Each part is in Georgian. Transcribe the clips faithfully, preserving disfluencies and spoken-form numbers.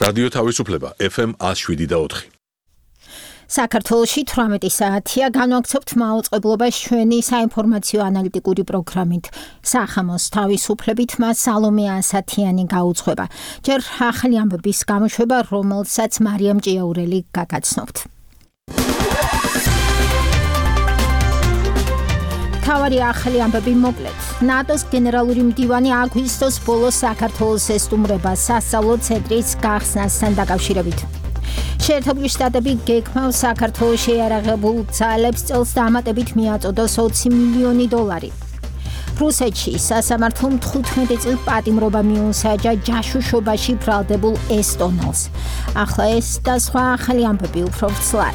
რადიო თავისუფლება ეფ ემ one oh seven და four. საქართველოში თვრამეტი საათია, განვაგრძობთ მაუწყებლობას ჩვენი საინფორმაციო ანალიტიკური პროგრამით. სახამოს თავისუფლებით მას სალომე ასათიანი გაუძღვება. ჯერ ახალი ამბების გამოშვება, რომელსაც მარიამ ჭიაურელი გაგაცნობთ. თავარი ახალი ამბები მოკლედ. ნატოს გენერალური მდივანი აგვისტოს ბოლოს საქართველოს ესტუმრება სასწავლო ცენტრის გახსნასთან დაკავშირებით. შეერთებული შტატები გეგმავს საქართველოს შეიარაღებულ ძალებს წელს დამატებით მიაწოდოს ოცი მილიონი დოლარი. რუსეთში სასამართლომ თხუთმეტი წლის პატიმრობა მიუსაჯა ჯაშუშობაში ბრალდებულ ესტონელს. ახლა ეს და სხვა ახალი ამბები უფრო ვრცლად.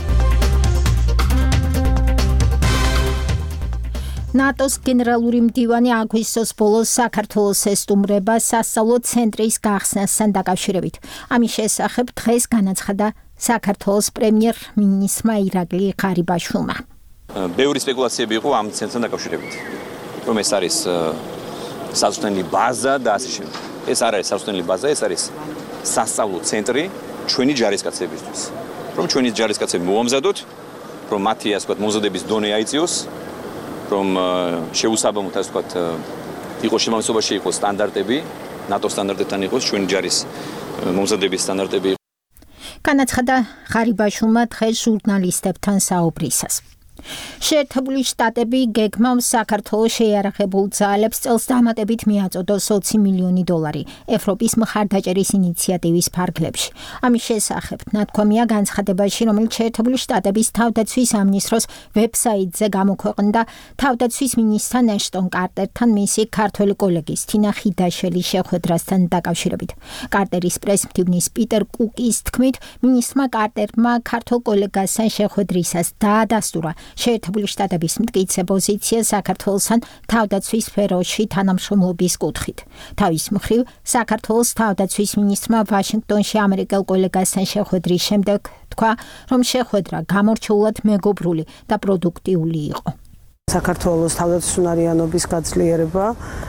ნატოს გენერალური მდივანი აგვისტოს ბოლოს საქართველოს ესტუმრება სასწავლო ცენტრის გახსნასთან დაკავშირებით. ამის შესახებ დღეს განაცხადა საქართველოს პრემიერ-მინისტრმა ირაკლი ღარიბაშვილმა. ბევრი სპეკულაციები იყო ამ ცენტრთან დაკავშირებით. რომ ეს არის სასწავლებელი ბაზა და ასე შემდეგ. ეს არ არის სასწავლებელი ბაზა, ეს არის სასწავლო ცენტრი ჩვენი ჯარისკაცებისთვის. რომ ჩვენი ჯარისკაცები მოამზადოთ, რომ მათი ასე ვთქვათ მომზადების დონე აიწიოს. რომ შეუსაბამოთ ასე ვთქვათ იყოს შემამსობაში იყოს სტანდარტები, ნატო სტანდარტებთან იყოს ჩვენი ჯარის მომზადების სტანდარტები. განაცხადა ღარიბაშვილმა დღეს ჟურნალისტებთან საუბრისას. შეერთებული შტატები გეგმავს საქართველოს შეიარაღებულ ძალებს წელს დამატებით მიაწოდოს ოცი მილიონი დოლარი ევროპის მხარდაჭერის ინიციატივის ფარგლებში. ამის შესახებ ნათქვამია განცხადებაში, რომელიც შეერთებული შტატების თავდაცვის სამინისტროს ვებსაიტზე გამოქვეყნდა თავდაცვის მინისტრ ეშტონ კარტერთან მისი ქართველი კოლეგის თინა ხიდაშელის შეხვედრასთან დაკავშირებით. კარტერის პრესმდივნის პიტერ კუკის თქმით, მინისტრმა კარტერმა ქართულ კოლეგასთან შეხვედრისას დაადასტურა შეერთებული შტატების მტკიცე პოზიცია საქართველოსთან თავდაცვის სფეროში თანამშრომლობის კუთხით. თავის მხრივ, საქართველოს თავდაცვის მინისტრმა ვაშინგტონში ამერიკელ კოლეგასთან შეხვედრის შემდეგ თქვა, რომ შეხვედრა გამორჩეულად მეგობრული და პროდუქტიული იყო. საქართველოს თავდაცვისუნარიანობის გაძლიერება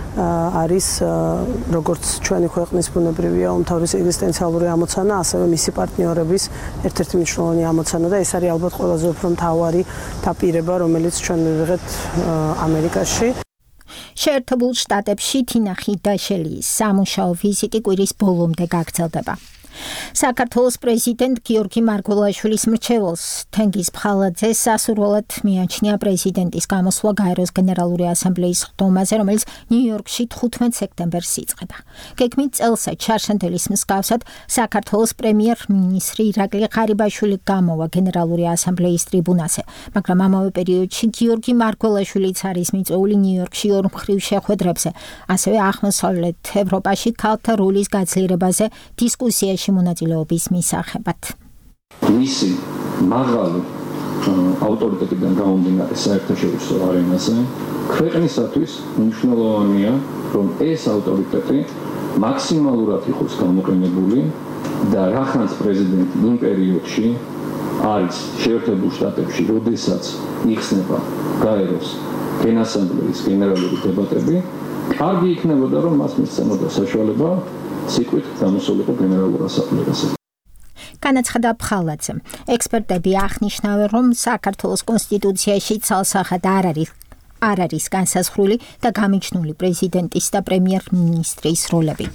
არის როგორც ჩვენი ქვეყნის ბუნებრივია უმთავრესი ეგზისტენციალური ამოცანა, ასევე მისი პარტნიორების ერთ-ერთი მნიშვნელოვანი ამოცანა და ეს არის ალბათ ყველაზე უფრო მთავარი დაპირება, რომელიც ჩვენ მივიღეთ ამერიკაში. შეერთებულ შტატებში თინა ხიდაშელის სამუშაო ვიზიტი კვირის ბოლომდე გაგრძელდება. საქართველოს პრეზიდენტ გიორგი მარგველაშვილის მრჩეველს თენგიზ ფხალაძეს სასურველად მიაჩნია პრეზიდენტის გამოსვლა გაეროს გენერალური ასამბლეის ხდომაზე, რომელიც ნიუ-იორკში თხუთმეტ სექტემბერს იწყება. გეგმით წელსა ჩარშანდელის მსგავსად საქართველოს პრემიერ-მინისტრი ირაკლი ღარიბაშვილი გამოვა გენერალური ასამბლეის ტრიბუნაზე, მაგრამ ამავე პერიოდში გიორგი მარგველაშვილიც არის მიწვეული ნიუ-იორკში ორმხრივ შეხვედრებზე, ასევე აღმოსავლეთ ევროპაში ქალთა როლის გაძლიერებაზე დისკუსიაში მონაწილეობის მისაღებად. მისი მაღალი ავტორიტეტიდან გამომდინარე საერთაშორისო არენაზე ქვეყნისათვის მნიშვნელოვანია, რომ ეს ავტორიტეტი მაქსიმალურად იყოს გამოყენებული და რახანს პრეზიდენტი იმ პერიოდში არის შეერთებულ შტატებში, როდესაც იხსნება გაეროს გენასამბლეის გენერალური დებატები, კარგი იქნებოდა, რომ მას მისცემოდა საშუალება სიკვით გამოსულიყო გენერალურ ასამბლეაზე. განაცხადა ფხალაძემ. ექსპერტები აღნიშნავენ, რომ საქართველოს კონსტიტუციაში ცალსახად არ არის არ არის განსაზღვრული და გამიჩნული პრეზიდენტის და პრემიერ-მინისტრის როლები.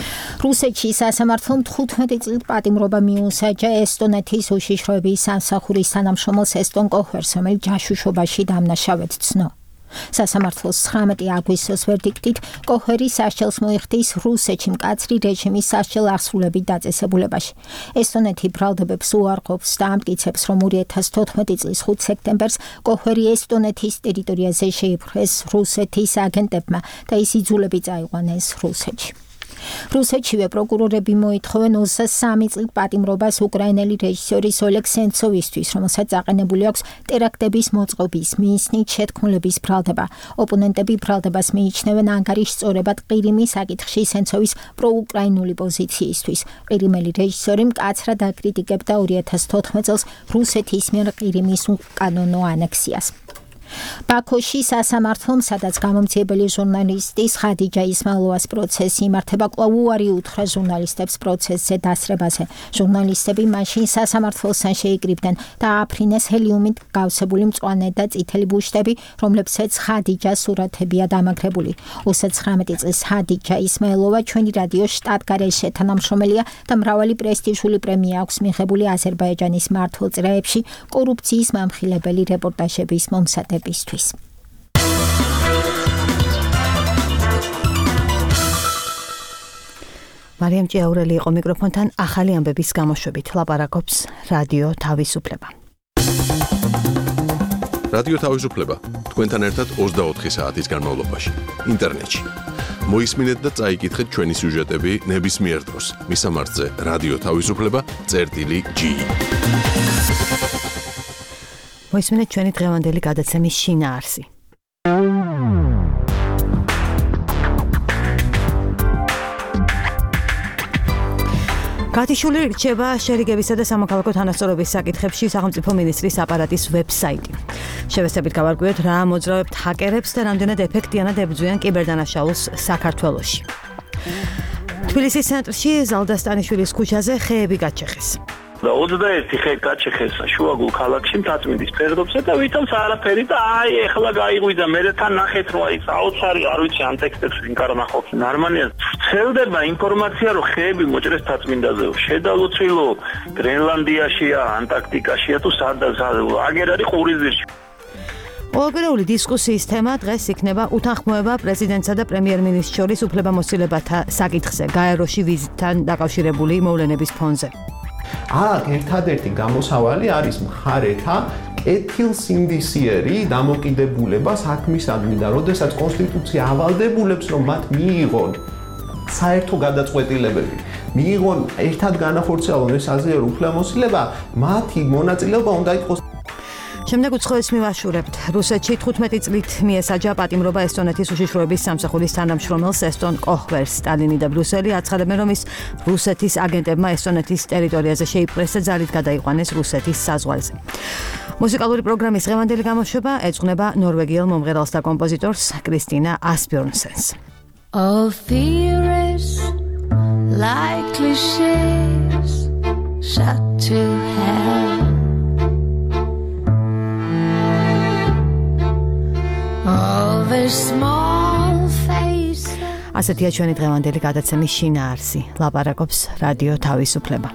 რუსეთში სასამართლომ თხუთმეტი წლის პატიმრობა მიუსაჯა ესტონეთის უშიშროების სამსახურის თანამშრომელს ესტონ კოჰერს, რომელიც ჯაშუშობაში დამნაშავედ ცნო. სასამართლოს ცხრამეტი აგვისტოს ვერდიქტით კოჰერი სასჯელს მოიხდის რუსეთში მკაცრი რეჟიმის სასჯელ აღსრულებით დაწესებულებაში. ესტონეთი ბრალდებებს უარყოფს და ამტკიცებს, რომ ორი ათას თოთხმეტი წლის ხუთი სექტემბერს კოჰერი ესტონეთის ტერიტორიაზე შეიპყრეს რუსეთის აგენტებმა და ის იძულებით წაიყვანეს რუსეთში. რუსეთშივე პროკურორები მოითხოვენ ოცდასამი წლის პატიმრობას უკრაინელი რეჟისორის ოლეგ სენცოვისთვის, რომელსაც აყენებული აქვს ტერაქტების მოწყობის მიზნით შეთქმულების ბრალდება. ოპონენტები ბრალდებას მიიჩნევენ ანგარიშსწორებად ყირიმის საკითხში სენცოვის პროუკრაინული პოზიციისთვის. ყირიმელი რეჟისორი მკაცრად აკრიტიკებდა ორი ათას თოთხმეტ წელს რუსეთის მიერ ყირიმის უკანონო ანექსიას. ბაქოში სასამართლომ, სადაც გამომცემელი ჟურნალისტის ხადიჯა ისმაილოვას პროცესი იმართება, კვლავ უარი უთხრა ჟურნალისტებს პროცესზე დასწრებაზე. ჟურნალისტები მაშინ სასამართლოსთან შეიკრიბდნენ და ააფრინეს ჰელიუმით გავსებული მწვანე და წითელი ბუშტები, რომლებსაც ხადიჯას სურათებია დამაგრებული. ოცდათხრამეტი წლის ხადიჯა ისმაილოვა ჩვენი რადიოს შტატგარეშე თანამშრომელია და მრავალი პრესტიჟული პრემია აქვს მიღებული აზერბაიჯანის მართულ წრეებში კორუფციის მამხილებელი რეპორტაჟების მომზადებისთვის. მარიამ ჭიაურელი იყო მიკროფონთან ახალი ამბების გამოშვებით. ლაპარაკობს რადიო თავისუფლება. რადიო თავისუფლება თქვენთან ერთად ოცდაოთხი საათის განმავლობაში ინტერნეტში. მოისმინეთ და წაიკითხეთ ჩვენი სიუჟეტები ნებისმიერ დროს. მისამართზე რადიო თავისუფლება წერტილი ჯი. მოისმინეთ ჩვენი დღევანდელი გადაცემის შინაარსი. გათიშული რჩება შერიგებისა და სამოქალაქო თანასწორობის საკითხებში სახელმწიფო მინისტრის აპარატის ვებსაიტი. შევესწრებით გავარკვიოთ რა მოძრაობთ ჰაკერებს და რამდენად ეფექტიანად ებრძვიან კიბერდანაშაულს საქართველოში. თბილისის ცენტრში ზალდასტანიშვილის ქუჩაზე ხეები გაჩეხეს. და ოცდაერთი ხე გაჩეხეს შუაგულ ქალაქში მთაწმინდის ფერდობზე და ვითომც არაფერი და აი ეხლა გაიღვიძა მე თან ნახეთ რომ აი საოცარი არ ვიცი ამ ტექსტებს ვინ კარნახობს ნორმალია ვრცელდება ინფორმაცია რომ ხეები მოჭრეს მთაწმინდაზე შედალოცილო გრენლანდიაშია ანტარქტიკაშია თუ სადაც აგერ არის ყურიზირში. ყოველკვირეული დისკუსიის თემა დღეს იქნება უთანხმოება პრეზიდენტსა და პრემიერ-მინისტრს შორის უფლებამოსილებათა საკითხზე გაეროში ვიზიტთან დაკავშირებული მოვლენების ფონზე. აქ ერთადერთი გამოსავალი არის მხარეთა კეთილსინდისიერი დამოკიდებულება საქმისადმი და როდესაც კონსტიტუცია ავალდებულებს რომ მათ მიიღონ საერთო გადაწყვეტილებები, მიიღონ ერთად განახორციელონ ეს საზიარო უფლებამოსილება, მათი მონაწილეობა უნდა იყოს. შემდეგ უცხოეთს მივაშურებთ. რუსეთში თხუთმეტი წლით მიესაჯა პატიმრობა ესტონეთის უშიშროების სამსახურის თანამშრომელს ესტონ კოხვერს. სტალინი და ბრიუსელი აცხადებენ, რომ ის რუსეთის აგენტებმა ესტონეთის ტერიტორიაზე შეიპყრეს და ძალით გადაიყვანეს რუსეთის საზღვარზე. მუსიკალური პროგრამის დღევანდელი გამოშვება ეძღვნება ნორვეგიელ მომღერალს და კომპოზიტორს კრისტინა ასბjörnsens. All fear is like cliches shut to hell. All the small faces. ასეთია ჩვენი დღევანდელი გადაცემის შინაარსი. ლაპარაკობს რადიო თავისუფლება.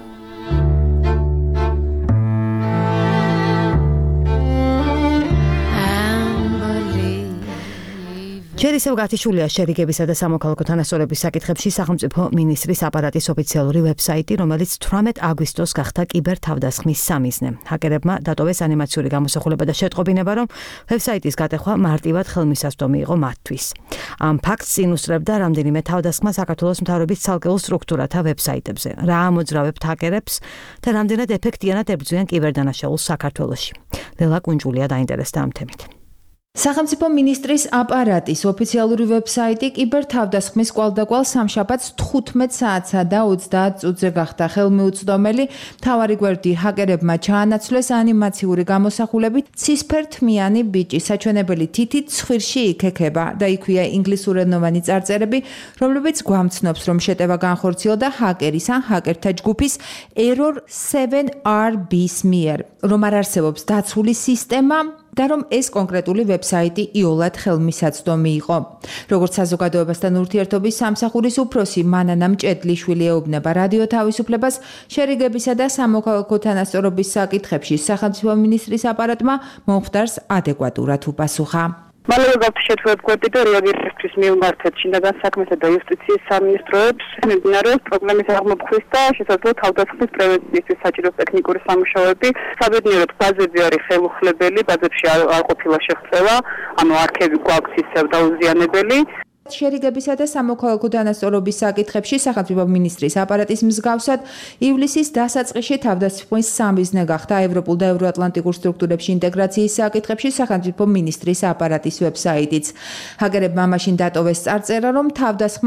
ჯერ ისევ გათიშულია შერიგებისა და სამოქალაქო თანასწორობის საკითხებში სახელმწიფო მინისტრის აპარატის ოფიციალური ვებსაიტი, რომელიც თვრამეტ აგვისტოს გახდა კიბერთავდასხმის სამიზნე. ჰაკერებმა დატოვეს ანიმაციური გამოსახულება და შეტყობინება, რომ ვებსაიტის გატეხვა მარტივად ხელმისაწვდომი იყო მათთვის. ამ ფაქტს წინუსწრებდა რამდენიმე თავდასხმა საქართველოს მთავრობის ცალკეულ სტრუქტურათა ვებსაიტებზე. რა ამოძრავებთ ჰაკერებს და რამდენად ეფექტიანად ებრძვიან კიბერდანაშაულს საქართველოში. ლელა კუნჯულია დაინტერესდა ამ თემით. სახელმწიფო მინისტრის აპარატის ოფიციალური ვებსაიტი კიბერთავდასხმის კვალდაკვალ სამშაბათს თხუთმეტ საათსა და ოცდაათ წუთზე გახდა ხელმიუწვდომელი. მთავარი გვერდი ჰაკერებმა ჩაანაცვლეს ანიმაციური გამოსახულებით ცისფერთმიანი ბიჭი საჩვენებელი თითით ცხვირში იქექება და იქვია ინგლისურენოვანი წარწერები, რომლებიც გვამცნობს, რომ შეტევა განხორციელდა ჰაკერის ან ჰაკერთა ჯგუფის error seven R B-ს მიერ, რომ არ არსებობს დაცული სისტემა და რომ ეს კონკრეტული ვებსაიტი იოლად ხელმისაწვდომი იყო. როგორც საზოგადოებასთან ურთიერთობის სამსახურის უფროსი მანანა მჭედლიშვილი ეუბნება რადიო თავისუფლებას, შერიგებისა და სამოქალაქო თანასწორობის საკითხებში სახელმწიფო მინისტრის აპარატმა მომხდარს ადეკვატურად უპასუხა. მალევე გავთიშეთვებ გვერდი და რეაგირებისთვის მივმართეთ შინაგან საქმეთა და იუსტიციის სამინისტროებს მიმდინარეობს პრობლემის აღმოფხვის და შესაძლო თავდასხმის პრევენციისთვის საჭირო ტექნიკური სამუშაოები. საბედნიეროდ ბაზები არის ხელუხლებელი, ბაზებში არ ყოფილა შეღწევა, ანუ არქივი გვაქვს ისევ დაუზიანებელი. შერიგებისა და სამოქალაქო თანასწორობის საკითხებში სახელმწიფო მინისტრის აპარატის მსგავსად ივლისის დასაწყისში თავდასხმის სამიზნე გახდა ევროპულ და ევროატლანტიკურ სტრუქტურებში ინტეგრაციის საკითხებში სახელმწიფო მინისტრის აპარატის ვებსაიტიც. ჰაკერებმა მაშინ დატოვეს წარწერა, რომ თავდასხმა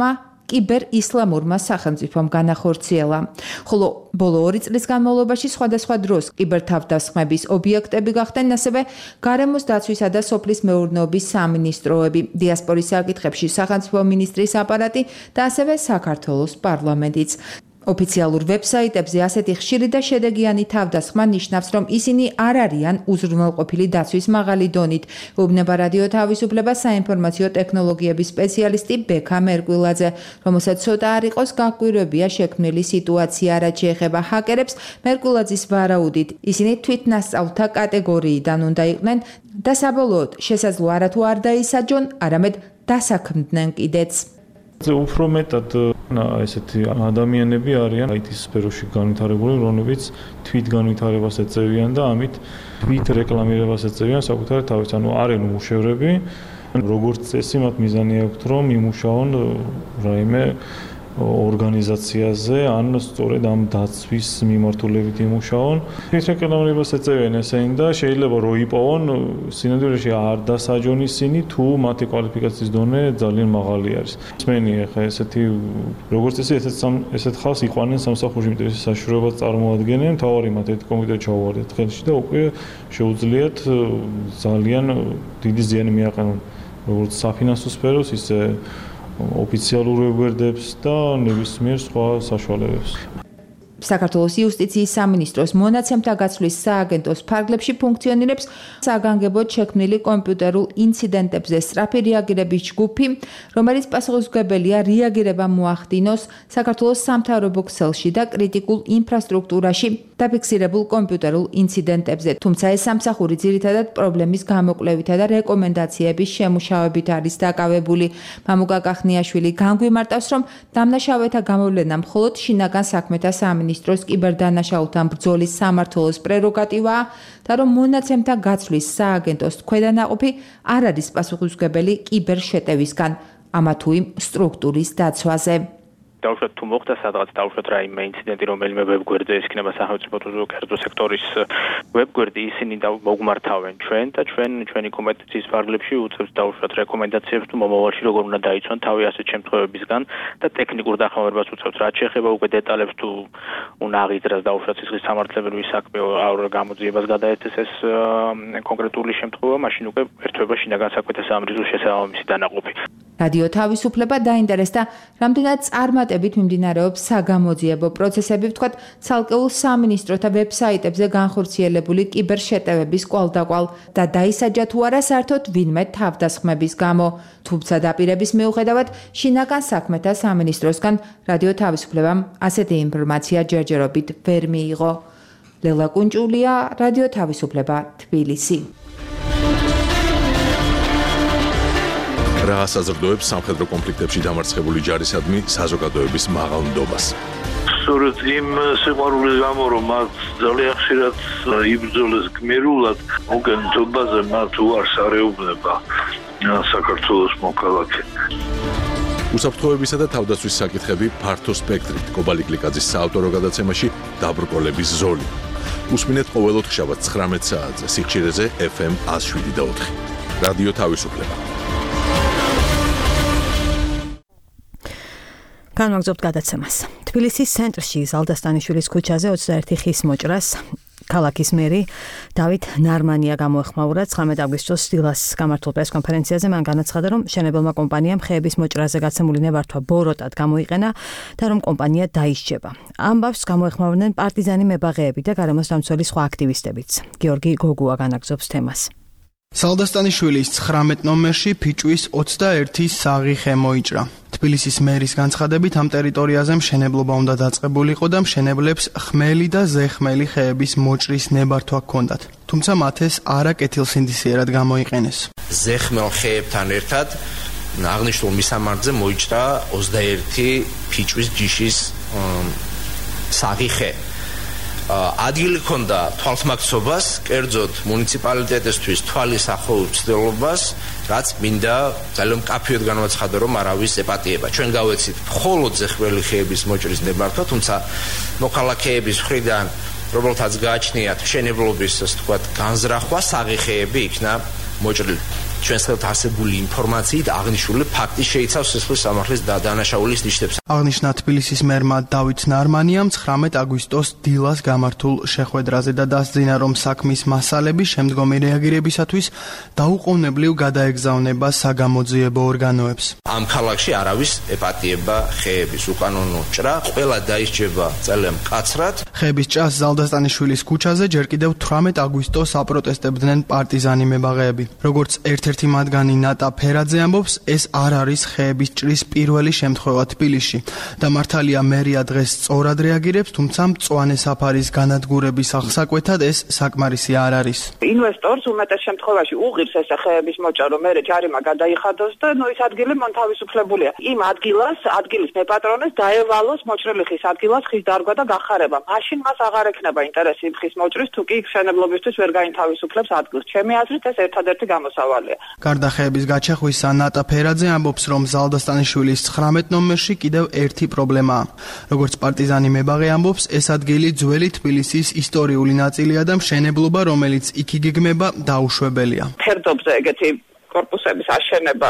კიბერ ისლამურმა სახელმწიფომ განახორციელა. ხოლო ბოლო ორი წლის განმავლობაში სხვადასხვა დროს კიბერთავდასხმების ობიექტები გახდნენ ასევე გარემოს დაცვისა და სოფლის მეურნეობის სამინისტროები, დიასპორის საკითხებში სახელმწიფო მინისტრის აპარატი და ასევე საქართველოს პარლამენტიც. ოფიციალურ ვებსაიტებზე ასეთი ხშირი და შედეგიანი თავდასხმა ნიშნავს, რომ ისინი არ არიან უზრუნველყოფილი დაცვის მაღალი დონით, უბნება რადიო თავისუფლება საინფორმაციო ტექნოლოგიების სპეციალისტი ბექა მერკვილაძე, რომელსაც ცოტა არ იყოს გაკვირვებია შექმნილი სიტუაცია, რაც შეეხება ჰაკერებს. მერკვილაძის ვარაუდით, ისინი თვითნასწავლთა კატეგორიიდან უნდა იყვნენ და საბოლოოდ შესაძლოა არათუ არ დაისაჯონ, არამედ დასაქმდნენ კიდეც. უფრო მეტად ესეთი ადამიანები არიან აი ტის სფეროში განვითარებული, რომლებიც თვით განვითარებას ეწევიან და ამით თვით რეკლამირებას ეწევიან საკუთარ თავის, ანუ არიან უმუშევრები, როგორც წესი მათ მიზანი აქვთ, რომ იმუშაონ რაიმე ორგანიზაციაზე, ან სწორედ ამ დაცვის მიმართულებით იმუშაონ. თვით რეკლამირებას ეწევიან ესენი და შეიძლება რომ იპოვონ სინამდვილეში არ დასაჯონ ისინი, თუ მათი კვალიფიკაციის დონე ძალიან მაღალი არის. მსმენი ახლა ესეთი როგორც წესი ესეთ ესეთ ხალხს იყვანენ სამსახურში, იმიტომ ეს საშუალებას წარმოადგენენ, თავარი მათ ერთ კომპიუტერი ჩაუვარდეთ ხელში და უკვე შეუძლიათ ძალიან დიდი ზიანი მიაყენონ როგორც საფინანსო სფეროს, ისე ოფიციალურ ვებგვერდებს და ნებისმიერ სხვა საშუალებებს. საქართველოს იუსტიციის სამინისტროს მონაცემთა გაცვლის სააგენტოს ფარგლებში ფუნქციონირებს საგანგებოდ შექმნილი კომპიუტერულ ინციდენტებზე სწრაფი რეაგირების ჯგუფი, რომელიც პასუხისმგებელია რეაგირება მოახდინოს საქართველოს სამთავრობო ქსელში და კრიტიკულ ინფრასტრუქტურაში დაფიქსირებულ კომპიუტერულ ინციდენტებზე. თუმცა ეს სამსახური ძირითადად პრობლემის გამოკვლევითა და რეკომენდაციების შემუშავებით არის დაკავებული. მამუკა კახნიაშვილი განგვიმარტავს, რომ დამნაშავეთა გამოვლენა მხოლოდ შინაგან საქმეთა სამინისტროს კიბერდანაშაულთან ბრძოლის სამმართველოს პრეროგატივაა და რომ მონაცემთა გაცვლის სააგენტოს ქვედანაყოფი არ არის პასუხისმგებელი კიბერშეტევისგან, ამა თუ იმ სტრუქტურის დაცვაზე. დავუშვათ თუ მოხდა სადღაც დავუშვათ რაიმე ინციდენტი რომელიმე ვებგვერდზე ეს იქნება სახელმწიფო თუ კერძო სექტორის ვებგვერდი ისინი მოგმართავენ ჩვენ და ჩვენ ჩვენი კომპეტენციის ფარგლებში უწევთ დავუშვათ რეკომენდაციებს თუ მომავალში როგორ უნდა დაიცვან თავი ასეთ შემთხვევებისგან და ტექნიკურ დახმარებას უწევთ რაც შეეხება უკვე დეტალებს თუ უნდა აღიძრას დავუშვათ სისხლის სამართლებრივი საქმე არ გამოძიებას გადაეცეს ეს კონკრეტული შემთხვევა მაშინ უკვე ერთვება შინაგან საქმეთა სამინისტროს შესაბამისი დანაყოფი. რადიო თავისუფლება დაინტერესდა, რამდენად წარმატებით მიმდინარეობს საგამოძიებო პროცესები, ვთქვათ, ცალკეულ სამინისტროთა ვებსაიტებზე განხორციელებული კიბერშეტევების კვალდაკვალ და დაისაჯა თუ არა საერთოდ ვინმე თავდასხმების გამო. თუმცა დაპირების მიუხედავად, შინაგან საქმეთა სამინისტროსგან რადიო თავისუფლებამ ასეთი ინფორმაცია ჯერჯერობით ვერ მიიღო. ლელა კუნჭულია, რადიო თავისუფლება, თბილისი. რა საზრდოებს სამხედრო კონფლიქტებში დამარცხებული ჯარისადმი საზოგადოების მაღალ ნდობას. სწორედ იმ სიყვარულის გამო, რომ მათ ძალიან ხშირად იბრძოლეს გმირულად, მოგენთობაზე მათ უარს არეუბნება საქართველოს მოქალაქე. უსაფრთხოებისა და თავდაცვის საკითხები ფართო სპექტრით. კობალი გლიკაძის საავტორო გადაცემაში დაბრკოლების ზოლი. უსმინეთ ყოველ ოთხშაბათს ცხრამეტ საათზე სიხშირეზე ეფ ემ ათს შვიდი და ოთხი. რადიო თავისუფლება. განვაგრძობთ გადაცემას. თბილისის ცენტრში ზალდასტანიშვილის ქუჩაზე ოცდაერთი ხის მოჭრას ქალაქის მერი დავით ნარმანია გამოეხმაურა. ცხრამეტ აგვისტოს დილას გამართულ პრესკონფერენციაზე მან განაცხადა, რომ მშენებელმა კომპანიამ ხეების მოჭრაზე გაცემული ნებართვა ბოროტად გამოიყენა და რომ კომპანია დაისჯება. ამბავს გამოეხმაურნენ პარტიზანი მებაღეები და გარემოს დამცველი სხვა აქტივისტებიც. გიორგი გოგუა განაგრძობს თემას. ზალდასტანიშვილის ცხრამეტ ნომერში ფიჭვის ოცდაერთი საღი ხე მოიჭრა. თბილისის მერის განცხადებით ამ ტერიტორიაზე მშენებლობა უნდა დაწყებულიყო და მშენებლებს ხმელი და ზეხმელი ხეების მოჭრის ნებართვა ჰქონდათ. თუმცა მათ ეს არაკეთილსინდისიერად გამოიყენეს. ზეხმელ ხეებთან ერთად აღნიშნულ მისამართზე მოიჭრა ოცდაერთი ფიჭვის ჯიშის საღი ხე. ადგილი ჰქონდა თვალსმაგცობას, კერძოდ მუნიციპალიტეტისთვის თვალის ახალ ცდილობას, რაც მინდა ძალიან მკაფიოდ განაცხადა, რომ არავის ეპატიება. ჩვენ გავეცით მხოლოდ ზეხმელი ხეების მოჭრის ნებართვა, თუმცა მოქალაქეების მხრიდან, რომელთაც გააჩნიათ მშენებლობის, ასე ვთქვათ, განზრახვა, საღი ხეები იქნა მოჭრილი. ჩვენს ხელთ არსებული ინფორმაციით აღნიშნული ფაქტი შეიცავს სისხლის სამართლის დანაშაულის ნიშნებს. აღნიშნა თბილისის მერმა დავით ნარმანიამ ცხრამეტ აგვისტოს დილას გამართულ შეხვედრაზე და დასძინა, რომ საქმის მასალები შემდგომი რეაგირებისათვის დაუყოვნებლივ გადაეგზავნება საგამოძიებო ორგანოებს. ამ ქალაქში არავის ეპატიება ხეების უკანონო ჭრა, ყველა დაისჯება წელე მკაცრად. ხეების ჭრას ზალდასტანიშვილის ქუჩაზე ჯერ კიდევ თვრამეტ აგვისტოს აპროტესტებდნენ პარტიზანი მებაღეები. როგორც ერთ-ერთი მათგანი ნატა ფერაძე ამბობს, ეს არ არის ხეების ჭრის პირველი შემთხვევა თბილისში და მართალია მერია დღეს სწორად რეაგირებს, თუმცა მწვანე საფარის განადგურების აღსაკვეთად ეს საკმარისი არ არის. ინვესტორს უმეტეს შემთხვევაში უღირს ეს ხეების მოჭრა, რომ მერე ჯარიმა გადაიხადოს და ნუ ის ადგილი მონთავისუფლებულია. იმ ადგილას, ადგილის მეპატრონეს დაევალოს მოჭრილი ხის ადგილას ხის დარგვა და გახარება. მაშინ მას აღარ ექნება ინტერესი იმ ხის მოჭრის, თუ კი მშენებლობისთვის ვერ გაინთავისუფლებს ადგილს. ჩემი აზრით ეს ერთადერთი გამოსავალია. გარდა ხეების გაჩეხვისა, ნატა ფერაძე ამბობს, რომ ზალდასტანიშვილის ცხრამეტ ნომერში კიდევ ერთი პრობლემაა. როგორც პარტიზანი მებაღე ამბობს, ეს ადგილი ძველი თბილისის ისტორიული ნაწილია და მშენებლობა, რომელიც იქ იგეგმება, დაუშვებელია. ფერდობზე ეგეთი კორპუსების აშენება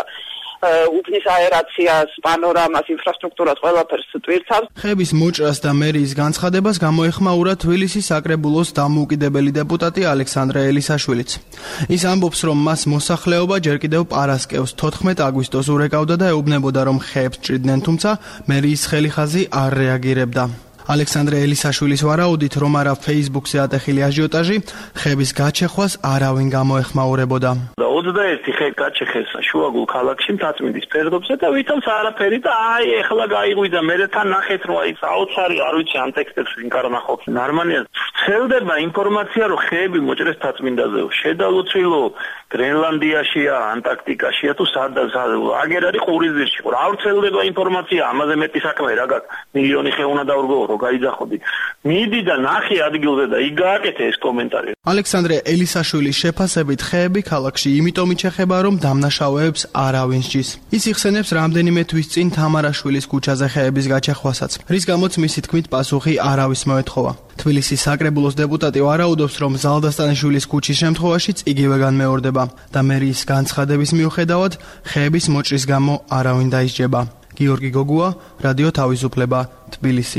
უბნის აერაციას, პანორამას, ინფრასტრუქტურას ყველაფერს ტვირთავს. ხეების მოჭრას და მერიის განცხადებას გამოეხმაურა თბილისის საკრებულოს დამოუკიდებელი დეპუტატი ალექსანდრე ელისაშვილიც. ის ამბობს, რომ მას მოსახლეობა ჯერ კიდევ პარასკევს თოთხმეტ აგვისტოს ურეკავდა და ეუბნებოდა, რომ ხეებს ჭრიდნენ, თუმცა მერიის ხელიხაზი არ რეაგირებდა. ალექსანდრე ელისაშვილის ვარაუდით, რომ არა Facebook-ზე ატეხილი აჟიოტაჟი, ხეების გაჩეხვას არავინ გამოეხმაურებოდა. ოცდაერთი ხე გაჩეხეს შუაგულ ქალაქში მთაწმინდის ფერდობზე და ვითომც არაფერი და აი ეხლა გაიღვიძა მე თან ნახეთ რომ აი საოცარი არ ვიცი ამ ტექსტებს ვინ კარნახობს. ნარმანია ვრცელდება ინფორმაცია რომ ხეები მოჭრეს მთაწმინდაზე. შედალუცილო გრენლანდიაშია, ანტარქტიკაშია თუ სადაც აგერ არის ყურიზირში. რა ვრცელდება ინფორმაცია, ამაზე მეტი საქმე რა გაქვს. მილიონი ხე უნდა დავრგო რომ გაიძახოდი. მიდი და ნახე ადგილზე და იქ გააკეთე ეს კომენტარი. ალექსანდრე ელისაშვილის შეფასებით ხეები ქალაქში იმიტომ იჩეხება, რომ დამნაშავეებს არავინ სჯის. ის იხსენებს რამდენიმე თვის წინ თამარაშვილის ქუჩაზე ხეების გაჩეხვასაც, რის გამოც მისი თქმით პასუხი არავის მოეთხოვა. თბილისის საკრებულოს დეპუტატი ვარაუდობს, რომ ზალდასტანიშვილის ქუჩის შემთხვევაშიც იგივე განმეორდება და მერიის განცხადების მიუხედავად ხეების მოჭრის გამო არავინ დაისჯება. გიორგი გოგუა, რადიო თავისუფლება, თბილისი.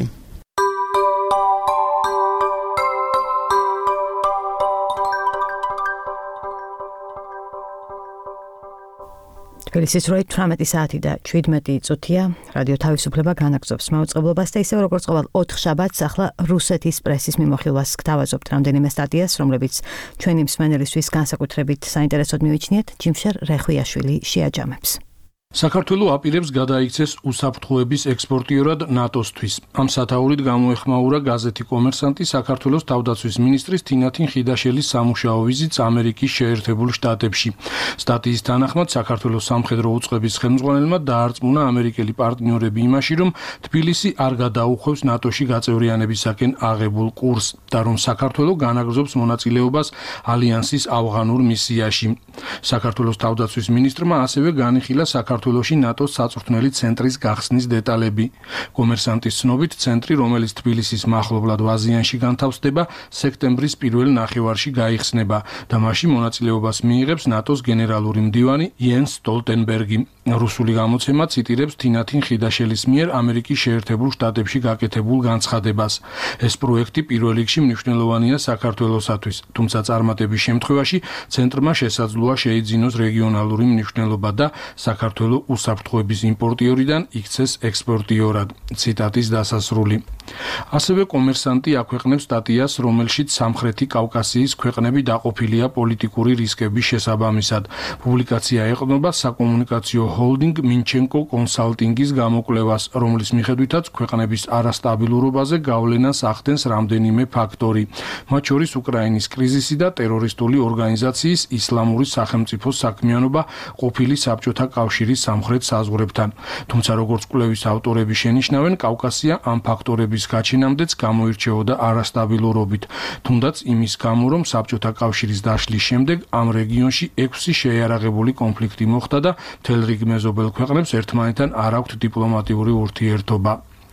თბილისის როი თვრამეტი საათი და შვიდმეტი წუთია. რადიო თავისუფლება განაგრძობს მაუწყებლობას და ისევ როგორც ყოველ ოთხ შაბათს ახლა რუსეთის პრესის მიმოხილვას გთავაზობთ რამდენიმე სტატიას, რომლებიც ჩვენი მსმენელისთვის განსაკუთრებით საინტერესოდ მივიჩნიეთ. ჯიმშერ რეხვიაშვილი შეაჯამებს. საქართველო აპირებს გადაიქცეს უსაფრთხოების ექსპორტიორად ნატოსთვის. ამ სათაურით გამოეხმაურა გაზეთი კომერსანტი საქართველოს თავდაცვის მინისტრის თინათინ ხიდაშელის სამუშაო ვიზიტს ამერიკის შეერთებულ შტატებში. სტატიის თანახმად საქართველოს სამხედრო უწყების ხელმძღვანელმა დაარწმუნა ამერიკელი პარტნიორები იმაში, რომ თბილისი არ გადაუხვევს ნატოში გაწევრიანებისაკენ აღებულ კურსს და რომ საქართველო განაგრძობს მონაწილეობას ალიანსის ავღანურ მისიაში. საქართველოს თავდაცვის მინისტრმა ასევე განიხილა საქართველოს საქართველოში ნატოს საწვრთნელი ცენტრის გახსნის დეტალები. კომერსანტის ცნობით, ცენტრი, რომელიც თბილისის მახლობლად ვაზიანში განთავსდება, სექტემბრის პირველ ნახევარში გაიხსნება და მასში მონაწილეობას მიიღებს ნატოს გენერალური მდივანი იენს სტოლტენბერგი. რუსული გამოცემა ციტირებს თინათინ ხიდაშელის მიერ ამერიკის შეერთებულ შტატებში გაკეთებულ განცხადებას. ეს პროექტი პირველ რიგში მნიშვნელოვანია საქართველოსათვის, თუმცა წარმატების შემთხვევაში ცენტრმა შესაძლოა შეიძინოს რეგიონალური მნიშვნელობა და საქართველოს უსაფრთხოების იმპორტიორიდან იქცეს ექსპორტიორად. ციტატის დასასრული. ასევე კომერსანტი აქვეყნებს სტატიას, რომელშიც სამხრეთი კავკასიის ქვეყნები დაყოფილია პოლიტიკური რისკების შესაბამისად. პუბლიკაცია ეყრდნობა საკომუნიკაციო ჰოლდინგ მინჩენკო კონსალტინგის გამოკვლევას, რომლის მიხედვითაც ქვეყნების არასტაბილურობაზე გავლენას ახდენს რამდენიმე ფაქტორი, მათ შორის უკრაინის კრიზისი და ტერორისტული ორგანიზაციის ისლამური სახელმწიფოს საქმიანობა ყოფილი საბჭოთა კავშირის სამხრეთ საზღვრებთან. თუმცა როგორც კვლევის ავტორები შენიშნავენ, კავკასია ამ ფაქტორების გაჩენამდეც გამოირჩეოდა არასტაბილურობით, თუნდაც იმის გამო, რომ საბჭოთა კავშირის დაშლის შემდეგ ამ რეგიონში ექვსი შეიარაღებული კონფლიქტი მოხდა და მთელ რიგ მეზობელ ქვეყნებს ერთმანეთთან არ აქვთ დიპლომატიური ურთიერთობა.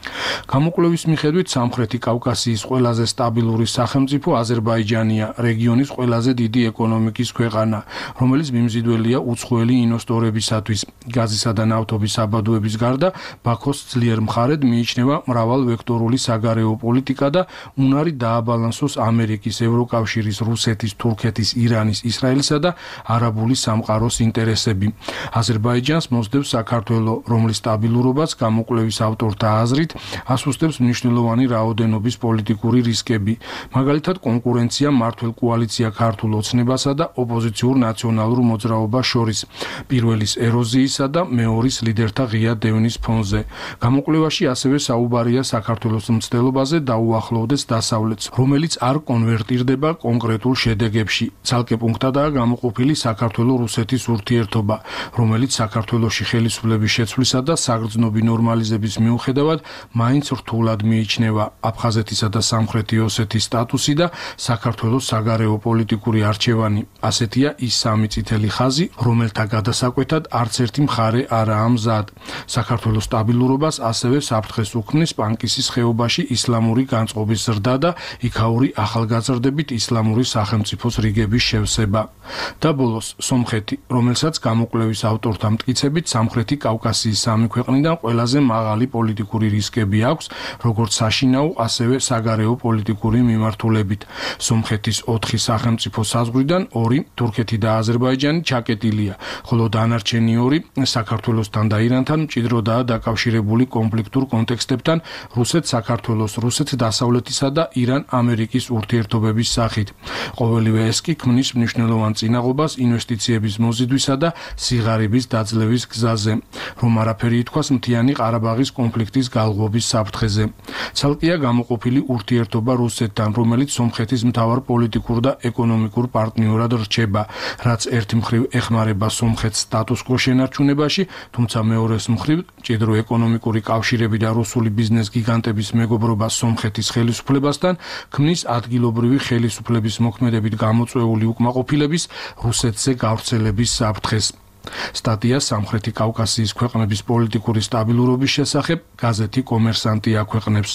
გამოკვლევის მიხედვით სამხრეთი კავკასიის ყველაზე სტაბილური სახელმწიფო აზერბაიჯანია, რეგიონის ყველაზე დიდი ეკონომიკის ქვეყანა, რომელიც მიმზიდველია უცხოელი ინვესტორებისათვის. გაზისა და ნავთობის საბადოების გარდა ბაქოს ძლიერ მხარედ მიიჩნევა მრავალვექტორული საგარეო პოლიტიკა და უნარი დააბალანსოს ამერიკის, ევროკავშირის, რუსეთის, თურქეთის, ირანის, ისრაელისა და არაბული სამყაროს ინტერესები. აზერბაიჯანს მოსდევს საქართველო, რომლის სტაბილურობას გამოკვლევის ავტორთა აზრით ასუსტებს მნიშვნელოვანი რაოდენობის პოლიტიკური რისკები, მაგალითად კონკურენცია მართლ კოალიცია ქართულ ოცნებასა და ოპოზიციურ ნაციონალურ მოძრაობას შორის, პირველის ეროზიისა და მეორის ლიდერთა ღია დევნის ფონზე. გამოკვლევაში ასევე საუბარია საქართველოს მცდელობაზე დაუახლოვდეს დასავლეთს, რომელიც არ კონვერტირდება კონკრეტულ შედეგებში. ცალკე პუნქტადაა გამოყოფილი საქართველო-რუსეთის ურთიერთობა, რომელიც საქართველოში ხელისუფლების შეცვლისა და საგრძნობი ნორმალიზების მიუხედავად მაინც რთულად მიიჩნევა. აფხაზეთისა და სამხრეთი ოსეთის სტატუსი და საქართველოს საგარეო პოლიტიკური არჩევანი. ასეთია ის სამი წითელი ხაზი, რომელთა გადასაკვეთად არც ერთი მხარე არაა მზად. საქართველოს სტაბილურობას ასევე საფრთხეს უქმნის პანკისის ხეობაში ისლამური განწყობის ზრდა და იქაური ახალგაზრდებით ისლამური სახელმწიფოს რიგების შევსება. და ბოლოს სომხეთი, რომელსაც გამოკვლევის ავტორთა მტკიცებით სამხრეთი კავკასიის სამი ქვეყნიდან ყველაზე მაღალი პოლიტიკური რისკები აქვს, როგორც საშინაო, ასევე საგარეო პოლიტიკური მიმართულებით. სომხეთის ოთხი სახელმწიფო საზღვრიდან ორი, თურქეთი და აზერბაიჯანი ჩაკეტილია, ხოლო დანარჩენი ორი საქართველოსთან და ირანთან მჭიდროდაა დაკავშირებული კონფლიქტურ კონტექსტებთან რუსეთ საქართველოს, რუსეთ დასავლეთისა და ირან ამერიკის ურთიერთობების სახით. ყოველივე ეს კი ქმნის მნიშვნელოვან წინაღობას ინვესტიციების მოზიდვისა და სიღარიბის დაძლევის გზაზე, რომ არაფერი ითქვას მთიანი ყარაბაღის კონფლიქტის გალღვობის საფრთხეზე. ცალკეა გამოყოფილი ურთიერთობა რუსეთთან, რომელიც სომხეთის მთავარ პოლიტიკურ და ეკონომიკურ პარტნიორად რჩება, რაც ერთი მხრივ ეხმარება სომხეთს სტატუს-კვო შენარჩუნებაში, თუმცა მეორეს მხრივ მჭიდრო ეკონომიკური კავშირები და რუსული ბიზნეს გიგანტების მეგობრობა სომხეთის ხელისუფლებასთან ქმნის ადგილობრივი ხელისუფლების მოქმედებით გამოწვეული უკმაყოფილების რუსეთზე გავრცელების საფრთხეს. სტატია სამხრეთი კავკასიის ქვეყნების პოლიტიკური სტაბილურობის შესახებ გაზეთი კომერსანტი აქვეყნებს.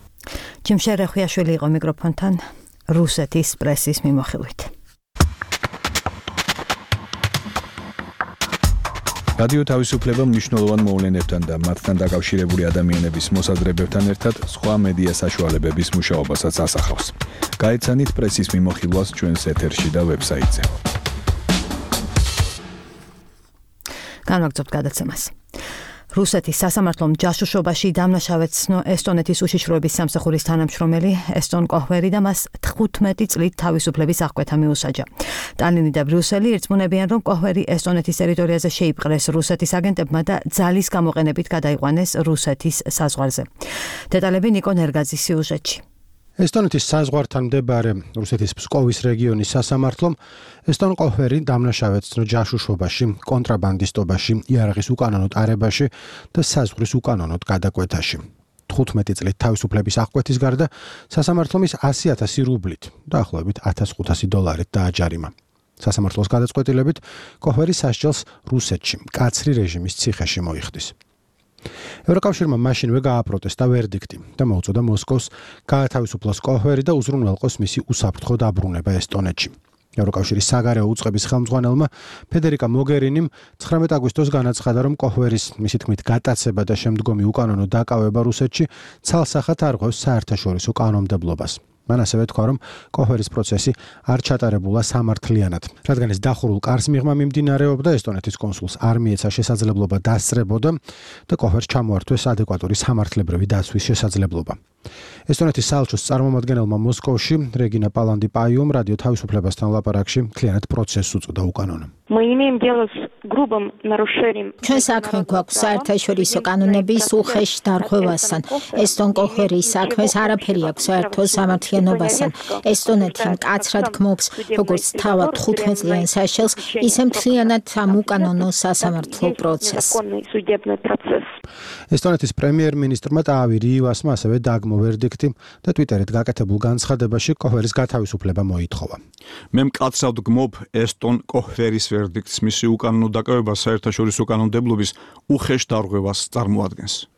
ჯიმშერ რეხუიაშვილი იყო მიკროფონთან რუსეთის პრესის მიმოხილვით. რადიო თავისუფლება მნიშვნელოვან მოვლენებთან და მათთან დაკავშირებული ადამიანების მოსაზრებებთან ერთად სხვა მედია საშუალებების მუშაობასაც ასახავს. გაეცანით პრესის მიმოხილვას ჩვენს ეთერში და ვებსაიტზე. განვაგრძობთ გადაცემას. რუსეთის სასამართლომ ჯაშუშობაში დამნაშავედ ესტონეთის უშიშროების სამსახურის თანამშრომელი ესტონ კოჰვერი და მას თხუთმეტი წლით თავისუფლების აღკვეთა მიუსაჯა. ტალინი და ბრიუსელი ირწმუნებიან, რომ კოჰვერი ესტონეთის ტერიტორიაზე შეიპყრეს რუსეთის აგენტებმა და ძალის გამოყენებით გადაიყვანეს რუსეთის საზღვარზე. დეტალები ნიკო ნერგაძის სიუჟეტში. ესტონეთის საზღვართან მდებარე რუსეთის ფსკოვის რეგიონის სასამართლომ ესტონ კოჰვერი დამნაშავედ ცნო ჯაშუშობაში, კონტრაბანდისტობაში, იარაღის უკანონო ტარებაში და საზღვრის უკანონოდ გადაკვეთაში. თხუთმეტი წლით თავისუფლების აღკვეთის გარდა სასამართლომ ის ასი ათასი რუბლით, დაახლოებით ათას ხუთასი დოლარით დააჯარიმა. სასამართლოს გადაწყვეტილებით კოჰვერი სასჯელს რუსეთში, მკაცრი რეჟიმის ციხეში მოიხდის. ევროკავშირმა მაშინვე გააპროტესტა ვერდიქტი და მოუწოდა მოსკოვს გაათავისუფლოს კოჰვერი და უზრუნველყოს მისი უსაფრთხო დაბრუნება ესტონეთში. ევროკავშირის საგარეო უწყების ხელმძღვანელმა ფედერიკა მოგერინიმ ცხრამეტ აგვისტოს განაცხადა, რომ კოჰვერის მისი თქმით გატაცება და შემდგომი უკანონო დაკავება რუსეთში ცალსახად არღვევს საერთაშორისო კანონმდებლობას. მან ასევე თქვა, რომ კოჰვერის პროცესი არ ჩატარებულა სამართლიანად, რადგან ეს დახურულ კარს მიღმა მიმდინარეობდა, ესტონეთის კონსულს არ მიეცა შესაძლებლობა დასწრებოდა და კოჰვერს ჩამოართვეს ადეკვატური სამართლებრივი დაცვის შესაძლებლობა. ესტონეთის საელჩოს წარმომადგენელმა მოსკოვში რეგინა პალანდი-პაიუმ რადიო თავისუფლებასთან ლაპარაკში მთლიანად პროცესს უწოდა უკანონო. ჩვენ საქმე გვაქვს საერთაშორისო კანონების უხეშ დარღვევასთან. ესტონ კოჰვერის საქმეს არაფერი აქვს საერთო სამართლიანობასთან. ესტონეთი მკაცრად გმობს როგორც თავად თხუთმეტწლიან საშელს, ისე მთლიანად ამ უკანონო სასამართლო პროცესს. ესტონეთის პრემიერ-მინისტრმა ტაავი რივასმა ასევე დაგმო ვერდიქტი და ტვიტერით გაკეთებულ განცხადებაში კოჰვერის გათავისუფლება მოითხოვა. მე მკაცრად გმობ ესტონ კოჰვერის ვერდიქტს, მისი უკანონო დაკავება საერთაშორისო კანონმდებლობის უხეშ დარღვევას წარმოადგენს.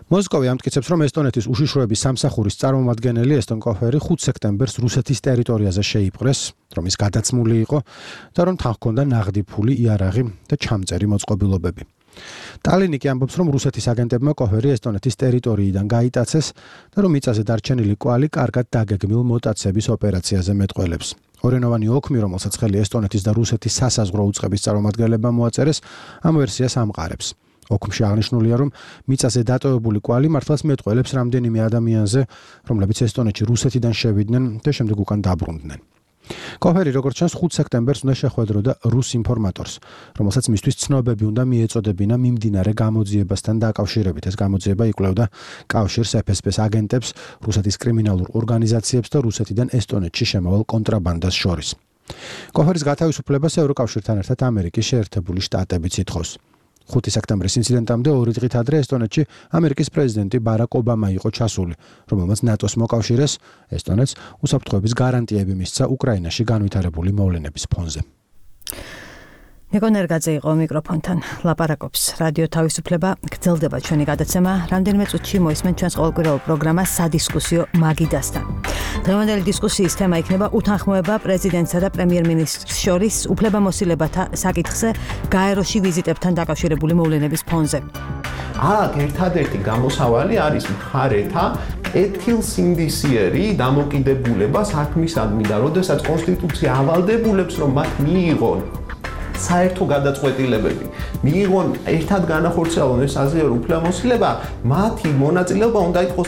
მოსკოვი ამტკიცებს, რომ ესტონეთის უშიშროების სამსახურის წარმომადგენელი ესტონ კოფერი ხუთი სექტემბერს რუსეთის ტერიტორიაზე შეიპყრეს, რომ ის გადაცმული იყო და რომ თან ჰქონდა ნაღდი ფული, იარაღი და ჩამწერი მოწყობილობები. ტალინი კი ამბობს, რომ რუსეთის აგენტებმა კოფერი ესტონეთის ტერიტორიიდან გაიტაცეს და რომ მიწაზე დარჩენილი კვალი კარგად დაგეგმილ მოტაცების ოპერაციაზე მეტყველებს. ორენოვანი ოქმი, რომელსაც ხელი ესტონეთის და რუსეთის სასაზღვრო უწყების წარმომადგენლებმა მოაწერეს, ამ ვერსიას ამყარებს. ოქმში აღნიშნულია, რომ მიწაზე დატოვებული კვალი მართლაც მეტყველებს რამდენიმე ადამიანზე, რომლებიც ესტონეთში რუსეთიდან შევიდნენ და შემდეგ უკან დაბრუნდნენ. კოფერი, როგორც ჩანს, ხუთი სექტემბერს უნდა შეხვედროდა რუს ინფორმატორს, რომელსაც მისთვის ცნობები უნდა მიეწოდებინა მიმდინარე გამოძიებასთან დაკავშირებით. ეს გამოძიება იკვლევდა კავშირს ეფ ეს პე-ს აგენტებს, რუსეთის კრიმინალურ ორგანიზაციებს და რუსეთიდან ესტონეთში შემავალ კონტრაბანდას შორის. კოფერის გათავისუფლებას ევროკავშირთან ერთად ამერიკის შეერთებული შტატებიც ითხოვს. ხუთი სექტემბრის ინციდენტამდე ორი დღით ადრე ესტონეთში ამერიკის პრეზიდენტი ბარაკ ობამა იყო ჩასული, რომელმაც ნატოს მოკავშირეს ესტონეთს უსაფრთხოების გარანტიები მისცა უკრაინაში განვითარებული მოვლენების ფონზე. ნიკო ნერგაძე იყო მიკროფონთან. ლაპარაკობს რადიო თავისუფლება. გრძელდება ჩვენი გადაცემა. რამდენიმე წუთში მოისმენთ ჩვენს ყოველკვირეულ პროგრამას სადისკუსიო მაგიდასთან. დღევანდელი დისკუსიის თემა იქნება უთანხმოება პრეზიდენტსა და პრემიერ-მინისტრს შორის უფლებამოსილებათა საკითხზე გაეროში ვიზიტებთან დაკავშირებული მოვლენების ფონზე. აქ ერთადერთი გამოსავალი არის მხარეთა კეთილსინდისიერი დამოკიდებულება საქმისადმი და როდესაც კონსტიტუცია ავალდებულებს, რომ მათ მიიღონ საერთო გადაწყვეტილებები, მიიღონ ერთად განახორციელონ ეს საზღვაო უფლებამოსილება, მათი მონაწილეობა უნდა იყოს.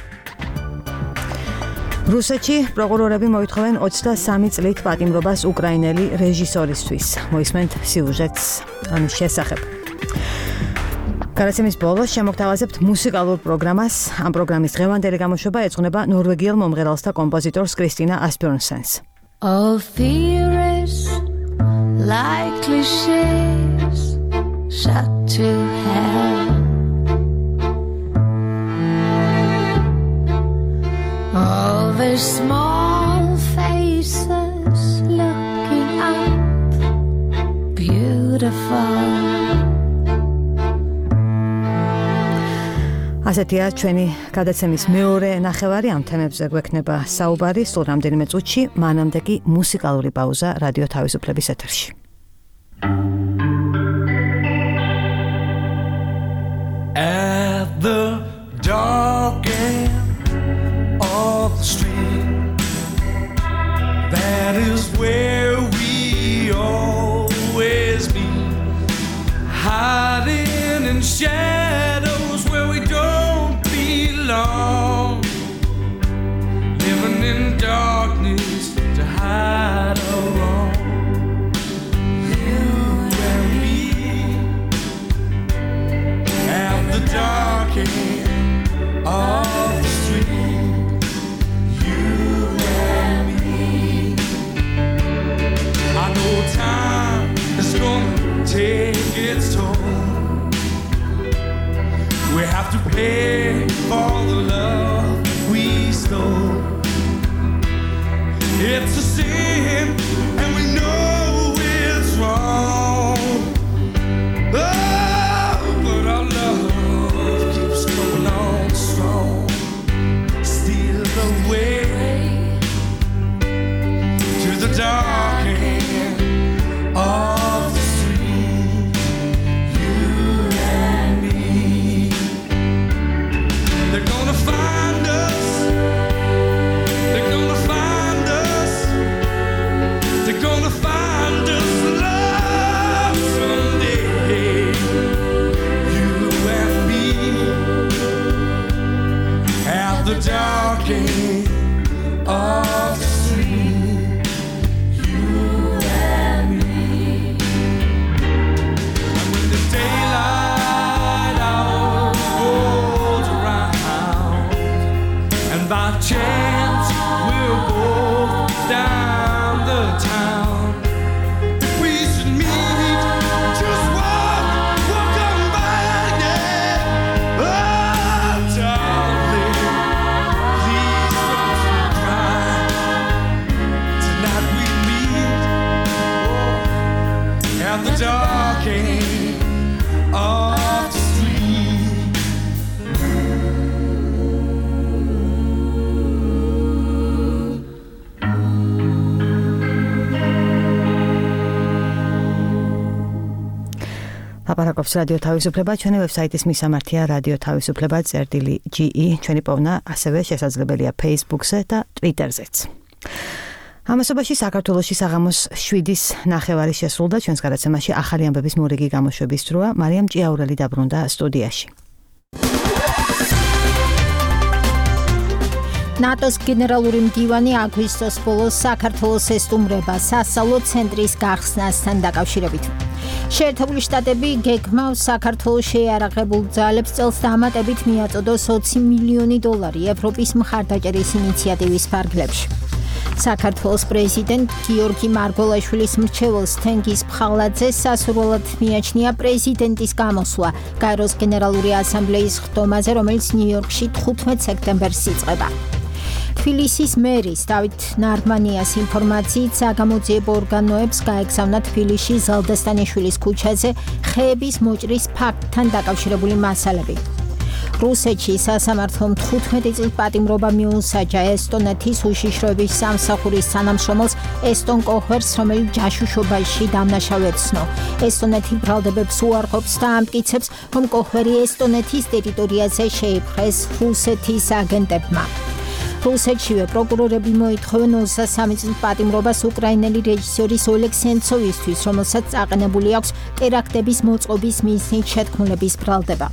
რუსეთში პროკურორები მოითხოვენ ოცდასამი წლით პატიმრობას უკრაინელი რეჟისორისთვის. მოისმენთ სიუჟეტს ამის შესახებ. გადაცემის ბოლოს შემოგთავაზებთ მუსიკალურ პროგრამას. ამ პროგრამის დღევანდელი გამოშვება ეძღვნება ნორვეგიელ მომღერალს და კომპოზიტორს კრისტინა ასბjörnsens. All fear is like cliches shut to hell. All the small faces looking up, beautiful. ასეთია ჩვენი გადაცემის მეორე ნახევარი. ამ თემებზე გვექნება საუბარი სულ რამდენიმე წუთში, მანამდე კი მუსიკალური პაუზა რადიო თავისუფლების ეთერში. At the dark end of the street, that is where we always meet, hiding in shadows where we don't belong, living in darkness to hide our wrong. You and me at the dark end of the street, you and me. I know time is gonna take its toll. We have to pay for the love we stole. It's a sin, and we know it's wrong. Oh, but our love keeps going on strong. Steal the way to the dark end of the street, you and me. They're gonna find us. They're gonna find us. ლაპარაკობს რადიო თავისუფლება, ჩვენი ვებსაიტის მისამართია რადიო თავისუფლება წერტილი ჯი ი, ჩვენი პოვნა ასევე შესაძლებელია Facebook-ზე და Twitter-ზეც. ამასობაში საქართველოში საღამოს შვიდის ნახევარი შესრულდა, ჩვენს გადაცემაში ახალი ამბების მორიგი გამოშვების დროა. მარიამ ჭიაურელი დაბრუნდა სტუდიაში. ნატოს გენერალური მდივანი აგვისტოს ბოლოს საქართველოს ესტუმრება სასწავლო ცენტრის გახსნასთან დაკავშირებით. შეერთებული შტატები გეგმავს საქართველოს შეიარაღებულ ძალებს წელს დამატებით მიაწოდოს ოცი მილიონი დოლარი ევროპის მხარდაჭერის ინიციატივის ფარგლებში. საქართველოს პრეზიდენტ გიორგი მარგველაშვილის მრჩეველს თენგიზ ფხალაძეს სასურველად მიაჩნია პრეზიდენტის გამოსვლა გაეროს გენერალური ასამბლეის ხდომაზე, რომელიც ნიუ-იორკში თხუთმეტ სექტემბერს იწყება. თბილისის მერის დავით ნარმანიას ინფორმაციით საგამოძიებო ორგანოებს გაეგზავნა თბილისში ზალდასტანიშვილის ქუჩაზე ხეების მოჭრის ფაქტთან დაკავშირებული მასალები. რუსეთში სასამართლომ თხუთმეტი წლის პატიმრობა მიუსაჯა ესტონეთის უშიშროების სამსახურის თანამშრომელს ესტონ კოჰვერს, რომელიც ჯაშუშობაში დამნაშავე ეცნო. ესტონეთი ბრალდებებს უარყოფს და ამტკიცებს, რომ კოჰვერი ესტონეთის ტერიტორიაზე შეიპყრეს რუსეთის აგენტებმა. რუსეთშივე პროკურორები მოითხოვენ ოცდასამი წლის პატიმრობას უკრაინელი რეჟისორის ოლეგ სენცოვისთვის, რომელსაც წაყენებული აქვს ტერაქტების მოწყობის მიზნით შეთქმულების ბრალდება.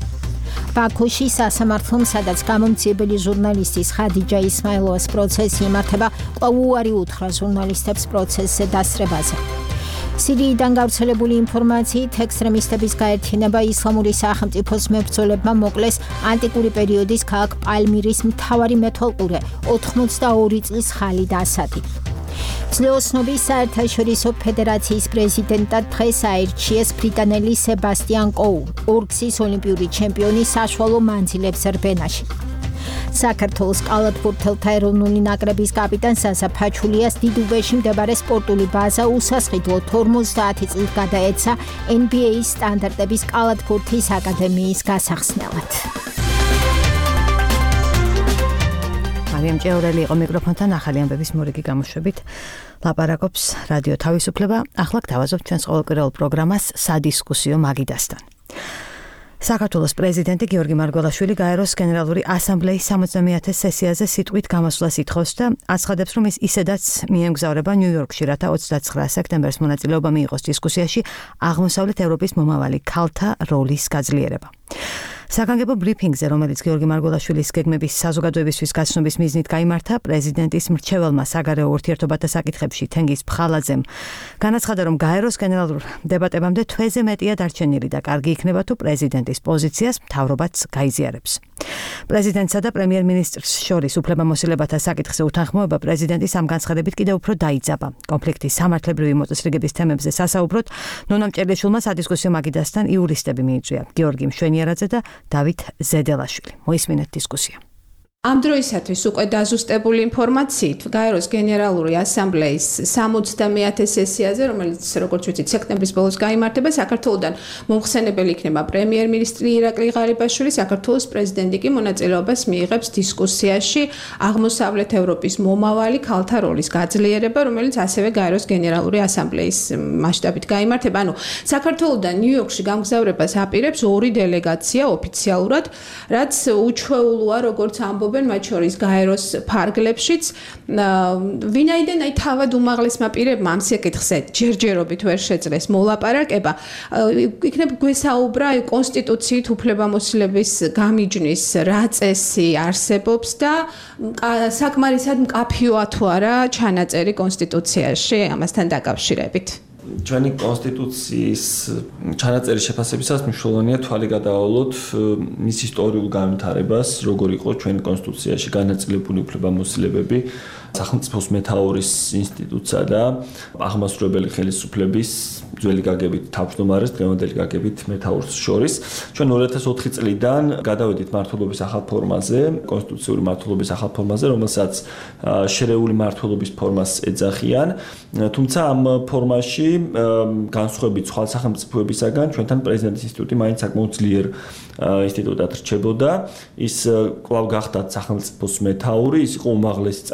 ბაქოში სასამართლომ, სადაც გამომცემელი ჟურნალისტის ხადიჯა ისმაილოვას პროცესი იმართება, კვლავ უარი უთხრა ჟურნალისტებს პროცესზე დასწრებაზე. სირიიდან გავრცელებული ინფორმაციით ექსტრემისტების გაერთიანება ისლამური სახელმწიფოს მებრძოლებმა მოკლეს ანტიკური პერიოდის ქალაქ პალმირის მთავარი მეთვალყურე ოთხმოცდაორი წლის ხალიდ ასადი. ძლეოსნობის საერთაშორისო ფედერაციის პრეზიდენტად დღეს აირჩიეს ბრიტანელი სებასტიან კოუ, ორგზის ოლიმპიური ჩემპიონი საშუალო მანძილებს რბენაში. საქართველოს კალათბურთელთა ეროვნული ნაკრების კაპიტან საზა ფაჩულიას დიდუბეში მდებარე სპორტული ბაზა უსასყიდლოდ ორმოცდაათი წლით გადაეცა ენ ბი ეის სტანდარტების კალათბურთის აკადემიის გასახსნელად. მარიამ ჭიაურელი იყო მიკროფონთან, ახალი ამბების მორიგი გამოშვებით ლაპარაკობს რადიო თავისუფლება. ახლა გთავაზობთ ჩვენს ყოველკვირეულ პროგრამას სადისკუსიო მაგიდასთან. საქართველოს პრეზიდენტი გიორგი მარგველაშვილი გაეროს გენერალური ასამბლეის სამოცდამეათე სესიაზე სიტყვით გამოსვლას ითხოვს და აცხადებს, რომ ის ისედაც მიემგზავრება ნიუ-იორკში, რათა ოცდაცხრა სექტემბერს მონაწილეობა მიიღოს დისკუსიაში აღმოსავლეთ ევროპის მომავალი ქალთა როლის გაძლიერება. საგანგებო ბრიფინგზე, რომელიც გიორგი მარგველაშვილის გეგმების საზოგადოებისთვის გაცნობის მიზნით გაიმართა, პრეზიდენტის მრჩეველმა საგარეო ურთიერთობათა საკითხებში თენგიზ ფხალაძემ განაცხადა, რომ გაეროს გენერალურ დებატებამდე თვეზე მეტია დარჩენილი და კარგი იქნება თუ პრეზიდენტის პოზიციას მთავრობაც გაიზიარებს. პრეზიდენტსა და პრემიერ-მინისტრს შორის უფლებამოსილებათა საკითხზე უთანხმოება პრეზიდენტის ამ განცხადებით კიდევ უფრო დაიძაბა. კონფლიქტის სამართლებრივი მოწესრიგების თემებზე სასაუბროდ ნონამ ჭერლიშვილმა სადისკუსიო მაგიდასთან იურისტები მიიწვია, გიორგი მშვენიარაძე და დავით ზედელაშვილი. მოისმინეთ დისკუსია. ამ დროისათვის უკვე დაზუსტებული ინფორმაციით გაეროს გენერალური ასამბლეის სამოცდამეათე სესიაზე, რომელიც როგორც ვიცით სექტემბრის ბოლოს გაიმართება, საქართველოსთან მომხსენებელი იქნება პრემიერ-მინისტრი ირაკლი ღარიბაშვილი, საქართველოს პრეზიდენტი კი მონაწილეობას მიიღებს დისკუსიაში აღმოსავლეთ ევროპის მომავალი ქალთა როლის გაძლიერება, რომელიც ასევე გაეროს გენერალური ასამბლეის მასშტაბით გაიმართება. ანუ საქართველოსთან ნიუ-იორკში გამგზავრებას აპირებს ორი დელეგაცია ოფიციალურად, რაც უჩვეულოა, როგორც ამბობენ მათ შორის გაეროს ფარგლებშიც. ვინაიდან აი თავად უმაღლესმა პირებმა ამ საკითხზე ჯერჯერობით ვერ შეძლეს მოლაპარაკება, იქნებ გვესაუბრა აი კონსტიტუციით უფლებამოსილების გამიჯნის რა წესი არსებობს და საკმარისად მკაფიოა თუ არა ჩანაწერი კონსტიტუციაში ამასთან დაკავშირებით. ჩვენი კონსტიტუციის ჩანაწერის შეფასებისას მნიშვნელოვანია თვალი გადაავლოთ მის ისტორიულ განვითარებას, როგორ იყო ჩვენი კონსტიტუციაში განაწილებული უფლებამოსილებები სახელმწიფოს მეთაურის ინსტიტუტსა და აღმასრულებელი ხელისუფლების ძველი გაგებით თავმჯდომარეს, დღევანდელი გაგებით მეთაურს შორის. ჩვენ ორი ათას ოთხი წლიდან გადავედით მმართველობის ახალ ფორმაზე, კონსტიტუციური მმართველობის ახალ ფორმაზე, რომელსაც შერეული მმართველობის ფორმას ეძახიან. თუმცა ამ ფორმაში განსხვავებით სხვა სახელმწიფოებისაგან, ჩვენთან პრეზიდენტის ინსტიტუტი მაინც საკმაოდ ძლიერ ინსტიტუტად რჩებოდა. ის კვლავ გახდათ სახელმწიფოს მეთაური, ის იყო უმაღლესი წარმომადგენელი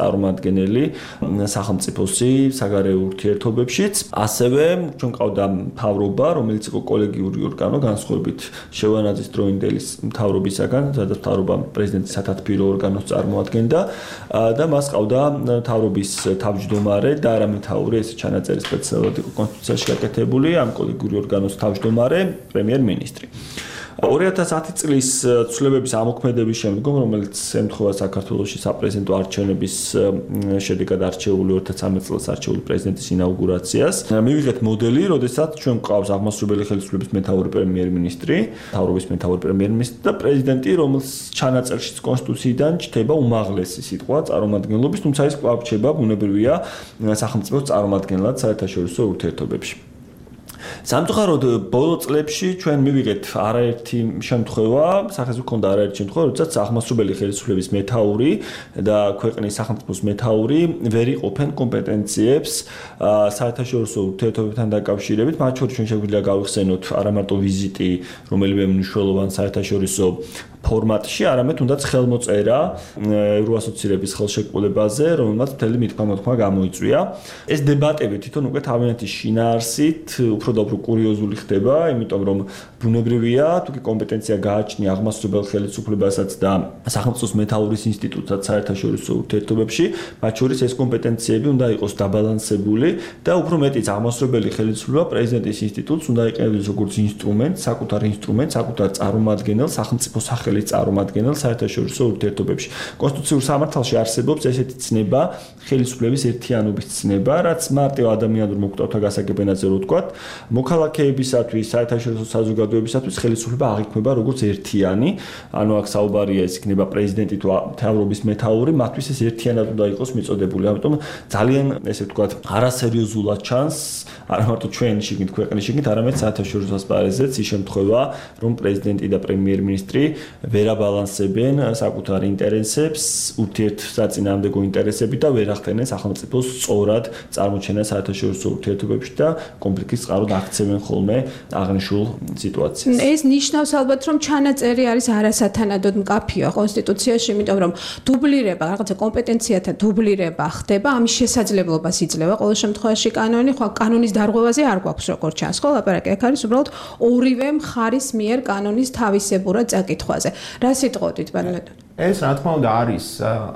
წარმომადგენელი სახელმწიფოსი საგარეო ურთიერთობებშიც. ასევე ჩვენ ყავდა მთავრობა, რომელიც იყო კოლეგიური ორგანო, განსხვავებით შევანაძის დროინდელის მთავრობისაგან, სადაც მთავრობა პრეზიდენტის სათათბირო ორგანოს წარმოადგენდა და მას ყავდა მთავრობის თავმჯდომარე და არა მეთაური, ეს ჩანაწერი სპეციალურად იყო კონსტიტუციაში გაკეთებული, ამ კოლეგიური ორგანოს თავმჯდომარე პრემიერ-მინისტრი. ორი ათას ათი წლის ცვლილებების ამოქმედების შემდგომ, რომელიც ემთხვევა საქართველოში საპრეზიდენტო არჩევნების შედეგად არჩეული ორი ათას ცხრამეტ წელს არჩეული პრეზიდენტის ინაუგურაციას, მივიღეთ მოდელი, როდესაც ჩვენ გვყავს აღმასრულებელი ხელისუფლების მეთაური პრემიერ-მინისტრი, მთავრობის მეთაური პრემიერ-მინისტრი და პრეზიდენტი, რომელს ჩანაწერშიც კონსტიტუციიდან ჩნდება უმაღლესი სიტყვა წარმომადგენლობის, თუმცა ის კვლავ რჩება ბუნებრივია სახელმწიფოს წარმომადგენლად საერთაშორისო ურთიერთობებში. სამწუხაროდ ბოლო წლებში ჩვენ მივიღეთ არაერთი შემთხვევა, სახეს გვქონდა არაერთი შემთხვევა, როდესაც აღმასრულებელი ხელისუფლების მეთაური და ქვეყნის სახელმწიფოს მეთაური ვერ იყოფენ კომპეტენციებს საერთაშორისო ურთიერთობებთან დაკავშირებით, მათ შორის ჩვენ შეგვიძლია გავიხსენოთ არა მარტო ვიზიტი, რომელიმე მნიშვნელოვან საერთაშორისო ფორმატში, არამედ თუნდაც ხელმოწერა ევროასოცირების ხელშეკრულებაზე, რომელმაც მთელი მithქმა-მოთქმა გამოიწვია. ეს დებატები თვითონ უკვე თავიანთი შინაარსით უფრო და უფრო კურიოზული ხდება, იმიტომ რომ ბუნებრივია, თუკი კომპეტენცია გააჩნია აღმასრულებელ ხელისუფლებასაც და სახელმწიფოს მეთაურის ინსტიტუტსაც საერთაშორისო ურთიერთობებში, მათ შორის ეს კომპეტენციები უნდა იყოს დაბალანსებული და უფრო მეტიც აღმასრულებელი ხელისუფლება პრეზიდენტის ინსტიტუტს უნდა იყენებდეს როგორც ინსტრუმენტ, საკუთარ ინსტრუმენტს, საკუთარ წარმომადგენელ სახელმწიფო სახელის წარმომადგენელ საერთაშორისო ურთიერთობებში. კონსტიტუციურ სამართალში არსებობს ესეთი ცნება, ხელისუფლების ერთიანობის ცნება, რაც მარტივ ადამიანურ მოკვდავთა გასაგებენაზე რო ვთქვათ, მოქალაქეებისათვის, საერთაშორისო საზოგადოებისათვის ხელისუფლება აღიქმება როგორც ერთიანი, ანუ აქ საუბარია ეს იქნება პრეზიდენტი თუ მთავრობის მეთაური, მათთვის ეს ერთიანად უნდა იყოს მიწოდებული. ამიტომ ძალიან ესე ვთქვათ, არასერიოზულად ჩანს, არა მარტო ჩვენ შიგნით ქვეყნის შიგნით, არამედ საერთაშორისო ასპარეზზეც ის შემთხვევა, რომ პრეზიდენტი და პრემიერ-მინისტრი ვერ აბალანსებენ საკუთარ ინტერესებს, ურთიერთსაწინააღმდეგო ინტერესები და ვერ ახდენენ სახელმწიფოს სწორად წარმოჩენას საერთაშორისო ურთიერთობებში და კონფლიქტის წყაროდ აქცევენ ხოლმე აღნიშნულ სიტუაციას. ეს ნიშნავს ალბათ, რომ ჩანაწერი არის არასათანადოდ მკაფიო კონსტიტუციაში, იმიტომ რომ დუბლირება, რაღაცა კომპეტენციათა დუბლირება ხდება, ამის შესაძლებლობას იძლევა ყოველ შემთხვევაში კანონი, ხო, კანონის დარღვევაზე არ გვაქვს როგორ ჩანს, ხო, ლაპარაკი აქ არის უბრალოდ ორივე მხარის მიერ კანონის თავისებურად წაკითხვაზე. რა სიტყვოდით, ბანალეთ? ეს რა თქმა უნდა არის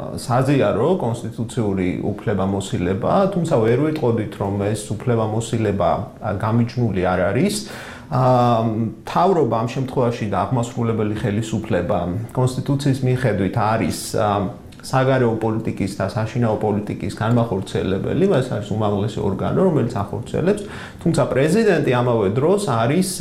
საზიარო კონსტიტუციური უფლებამოსილება, თუმცა ვერ ვიტყოდით, რომ ეს უფლებამოსილება გამიჯნული არ არის. მთავრობა ამ შემთხვევაში და აღმასრულებელი ხელისუფლება კონსტიტუციის მიხედვით არის საგარეო პოლიტიკის და საშინაო პოლიტიკის განმახორციელებელი, ეს არის უმაღლესი ორგანო, რომელიც ახორციელებს, თუმცა პრეზიდენტი ამავე დროს არის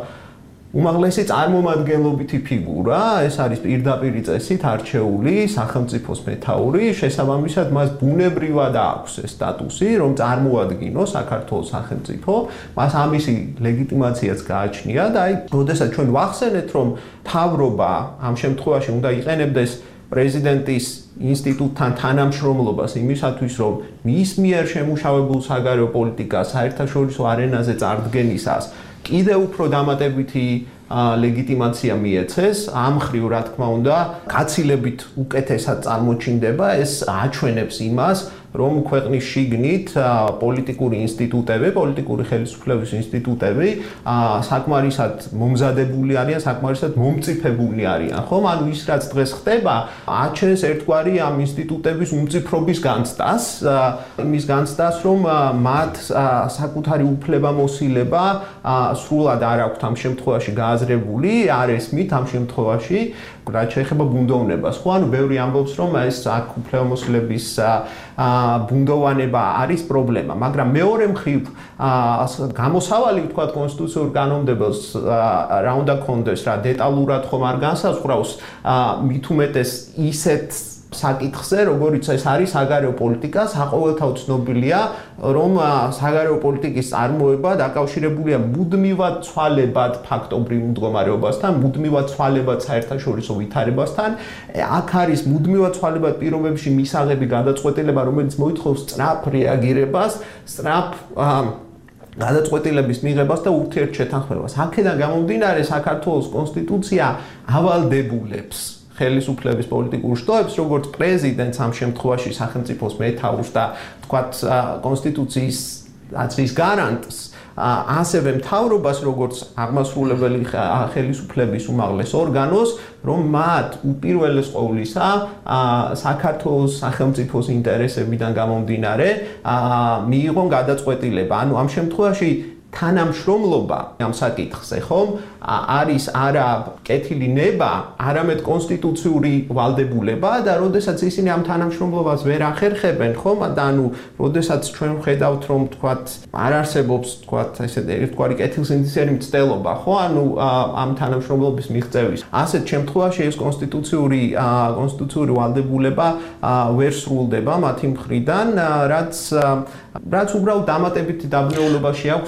უმაღლესი წარმომადგენლობითი ფიგურა, ეს არის პირდაპირ წესით არჩეული სახელმწიფოს მეთაური, შესაბამისად მას ბუნებრივად აქვს ეს სტატუსი, რომ წარმოადგინოს საქართველოს სახელმწიფო, მას ამისი ლეგიტიმაციაც გააჩნია და აი, როდესაც ჩვენ ვახსენეთ, რომ მთავრობა ამ შემთხვევაში უნდა იყენებდეს პრეზიდენტის ინსტიტუტთან თანამშრომლობას იმისათვის, რომ მის მიერ შემუშავებულ საგარეო პოლიტიკას საერთაშორისო არენაზე წარდგენისას კიდევ უფრო დამატებითი ლეგიტიმაცია მიეცეს, ამ ხრივ რა თქმა უნდა, გაცილებით უკეთესად წარმოჩინდება, ეს აჩვენებს იმას, რომ ქვეყნის შიგნით პოლიტიკური ინსტიტუტები, პოლიტიკური ხელისუფლების ინსტიტუტები საკმარისად მომზადებული არიან, საკმარისად მომწიფებული არიან, ხომ? ანუ ის რაც დღეს ხდება, აჩენს ერთგვარი ამ ინსტიტუტების უმწიფრობის განცდას, იმის განცდას, რომ მათ საკუთარი უფლებამოსილება სრულად არ აქვთ ამ შემთხვევაში გააზრებული, არ ესმით ამ შემთხვევაში, რაც შეეხება ბუნდოვნებას, ხო? ანუ ბევრი ამბობს, რომ ეს აქ უფლებამოსილების ბუნდოვანება არის პრობლემა, მაგრამ მეორე მხრივ გამოსავალი ვთქვათ კონსტიტუციურ კანონმდებელს რა უნდა კონდეს რა დეტალურად ხომ არ განსაზღვრავს მით უმეტეს ისეთ საკითხზე, როგორიც ეს არის საგარეო პოლიტიკა, საყოველთაოდ ცნობილია, რომ საგარეო პოლიტიკის წარმოება დაკავშირებულია მუდმივად ცვალებად ფაქტობრივ მდგომარეობასთან, მუდმივად ცვალებად საერთაშორისო ვითარებასთან. აქ არის მუდმივად ცვალებად პირობებში მისაღები გადაწყვეტილება, რომელიც მოითხოვს სწრაფ რეაგირებას, სწრაფ გადაწყვეტილების მიღებას და ურთიერთშეთანხმებას. აქედან გამომდინარე, საქართველოს კონსტიტუცია ავალდებულებს ხელისუფლების პოლიტიკურ შტოებს, როგორც პრეზიდენტს ამ შემთხვევაში სახელმწიფოს მეთაურს და თქვათ კონსტიტუციის აზრის გარანტს ასევე მთავრობას როგორც აღმასრულებელი ხელისუფლების უმაღლეს ორგანოს, რომ მათ უპირველეს ყოვლისა საქართველოს სახელმწიფოს ინტერესებიდან გამომდინარე მიიღონ გადაწყვეტილება. ანუ ამ შემთხვევაში თანამშრომლობა ამ საკითხზე, ხომ, არის არა კეთილი ნება, არამედ კონსტიტუციური ვალდებულება და როდესაც ისინი ამ თანამშრომლობას ვერ ახერხებენ, ხომ, და ანუ როდესაც ჩვენ ვხედავთ, რომ თქვათ არ არსებობს, თქვათ, ესე ერთგვარი კეთილსინდისფერი მცდელობა, ხო, ანუ ამ თანამშრომლობის მიღწევის. ასეთ შემთხვევაში ეს კონსტიტუციური კონსტიტუციური ვალდებულება ვერ სრულდება მათი მხრიდან, რაც რაც უბრალოდ დამატებითი დაბნეულობაში აქვს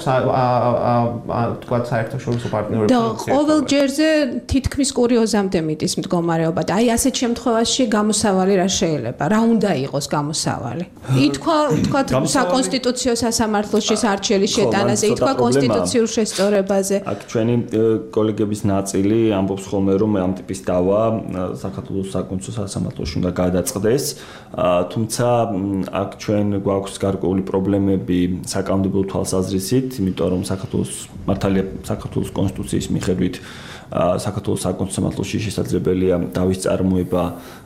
თქვათ საერთაშორისო პარტნიორებს. და ყოველ ჯერზე თითქმის კურიოზამდე მიდის მდგომარეობა და აი ასეთ შემთხვევაში გამოსავალი რა შეიძლება? რა უნდა იყოს გამოსავალი? ითქვა თქვათ საკონსტიტუციო სასამართლოში არჩევის შეტანაზე, ითქვა კონსტიტუციურ შესწორებაზე. აქ ჩვენი კოლეგების ნაწილი ამბობს ხოლმე, რომ ამ ტიპის დავა საქართველოს საკონსტიტუციო სასამართლოში უნდა გადაწყდეს, თუმცა აქ ჩვენ გვაქვს გარკვეული პრობლემები საკანონმდებლო თვალსაზრისით, იმიტომ რომ საქართველოს მართალია საქართველოს კონსტიტუციის მიხედვით საქართველოს საკონსტიტუციო სამართლოში შესაძლებელია დავის წარმოება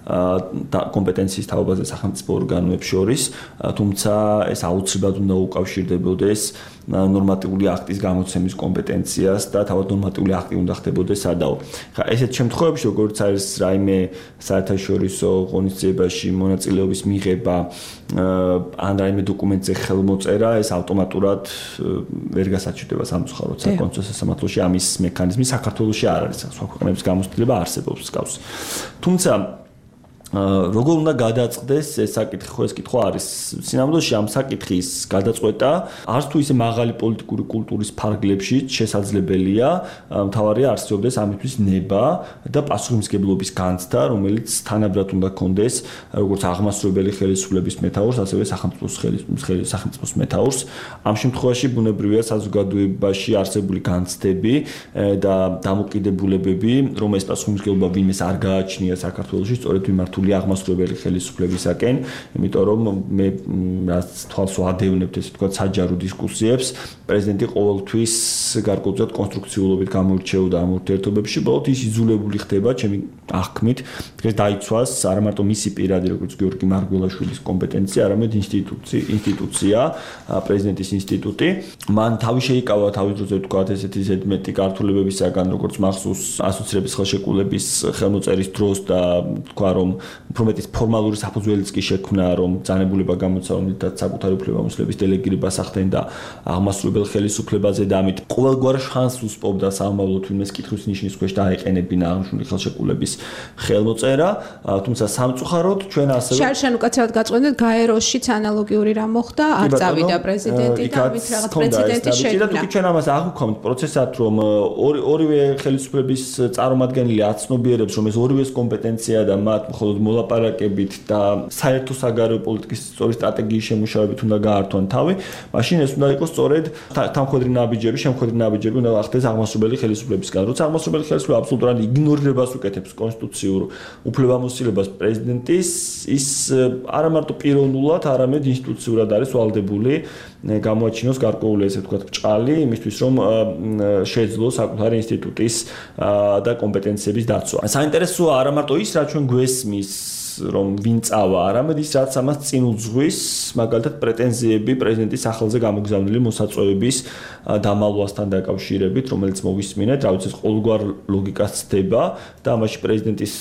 და კომპეტენციის თავობაზე სახელმწიფო ორგანოებს შორის, თუმცა ეს აუცილებლად უნდა უკავშირდებოდეს ნორმატიული აქტის გამოცემის კომპეტენციას და თავად ნორმატიული აქტი უნდა ხდებოდეს სადავო. ხა ესეთ შემთხვევებში, როგორც არის რაიმე საერთაშორისო ღონისძიებაში მონაწილეობის მიღება ან რაიმე დოკუმენტზე ხელმოწერა, ეს ავტომატურად ვერ გასაჩნდება სამწუხაროდ საკონსტიტუციო სასამართლოში ამის მექანიზმი საქართველოში არ არის, სხვა ქვეყნების გამოცდილება არსებობს გავს. თუმცა როგორ უნდა გადაწყდეს ეს საკითხი, ხო ეს კითხვა არის. სინამდვილეში ამ საკითხის გადაწყვეტა არც თუ ისე მაღალი პოლიტიკური კულტურის ფარგლებში შესაძლებელია, მთავარია არსებობდეს ამისთვის ნება და პასუხისმგებლობის განცდა, რომელიც თანაბრად უნდა კონდეს როგორც აღმასრულებელი ხელისუფლების მეთაურს, ასევე სახელმწიფოს სახელმწიფოს მეთაურს. ამ შემთხვევაში ბუნებრივია საზოგადოებაში არსებული განცდები და დამოკიდებულებები, რომ ეს პასუხისმგებლობა ვინმეს არ გააჩნია საქართველოში, სწორედ მიმართ აღმასრულებელი ხელისუფლებისაკენ, იმიტომ რომ მე რაც თვალს ვადევნებთ ესე თქვა საჯარო დისკუსიებს, პრეზიდენტი ყოველთვის გარკვეულად კონსტრუქციულობით გამოირჩეოდა ამ ურთიერთობებში, ბოლოდ ის იძულებული ხდება, ჩემი აღქმით, დღეს დაიცვას არა მარტო მისი პირადი, როგორც გიორგი მარგველაშვილის კომპეტენცია, არამედ ინსტიტუცია, ინსტიტუცია, პრეზიდენტის ინსტიტუტი. მან თავი შეიკავა თავის დროზე თქვა ესეთი ზედმეტი კართულებებისაგან, როგორც მახსოვს ასოცირების ხელშეკრულების ხელმოწერის დროს და თქვა რომ უფრო მეტის ფორმალური საფუძველიც კი შექმნა, რომ ძალებულება გამოცა, რომელთაც საკუთარი უფლებამოსილების დელეგირებას ახდენ და აღმასრულებელ ხელისუფლებაზე და ამით ყოველგვარ შანსს უსპობდა სამომავლოდ ვინმეს კითხვის ნიშნის ქვეშ დაეყენებინა აღნიშნული ხელშეკრულების ხელმოწერა, თუმცა სამწუხაროდ ჩვენ ასევე შარშან უკაცრავად გაწყვეტეთ გაეროშიც ანალოგიური რამ მოხდა, არ წავიდა პრეზიდენტი და ამით რაღაც პრეცედენტი შექმნა. და თუკი ჩვენ ამას აღვქვამთ პროცესად, რომ ორივე ხელისუფლების წარმომადგენელი აცნობიერებს, რომ ეს ორივეს კომპეტენცია და მათ მხოლოდ მოლაპარაკებით და საერთო საგარეო პოლიტიკის სწორი სტრატეგიის შემუშავებით უნდა გაართვან თავი, მაშინ ეს უნდა იყოს სწორედ თანხმდრი ნაბიჯები, შემოქმედი ნაბიჯები უნდა ახდენს აღმასრულებელი ხელისუფლებისგან. როცა აღმასრულებელი ხელისუფლება აბსოლუტურად იგნორირებას უკეთებს კონსტიტუციურ უფლებამოსილებას პრეზიდენტის, ის არა მარტო პიროვნულად, არამედ ინსტიტუციურად არის ვალდებული გამოაჩინოს გარკვეული ესე ვთქვათ ბრჭყალი იმისთვის, რომ შეეძლოს საკუთარი ინსტიტუტის და კომპეტენციების დაცვა. საინტერესოა არა მარტო ის, რაც ჩვენ გვესმის რომ ვინ წავა, არამედ ის რაც ამას წინ უძღვის, მაგალითად პრეტენზიები პრეზიდენტის სახელზე გამოგზავნილი მოსაწვევების დამალვასთან დაკავშირებით, რომელიც მოვისმინეთ, რა ვიცი, ყოველგვარ ლოგიკას ცდება და ამაში პრეზიდენტის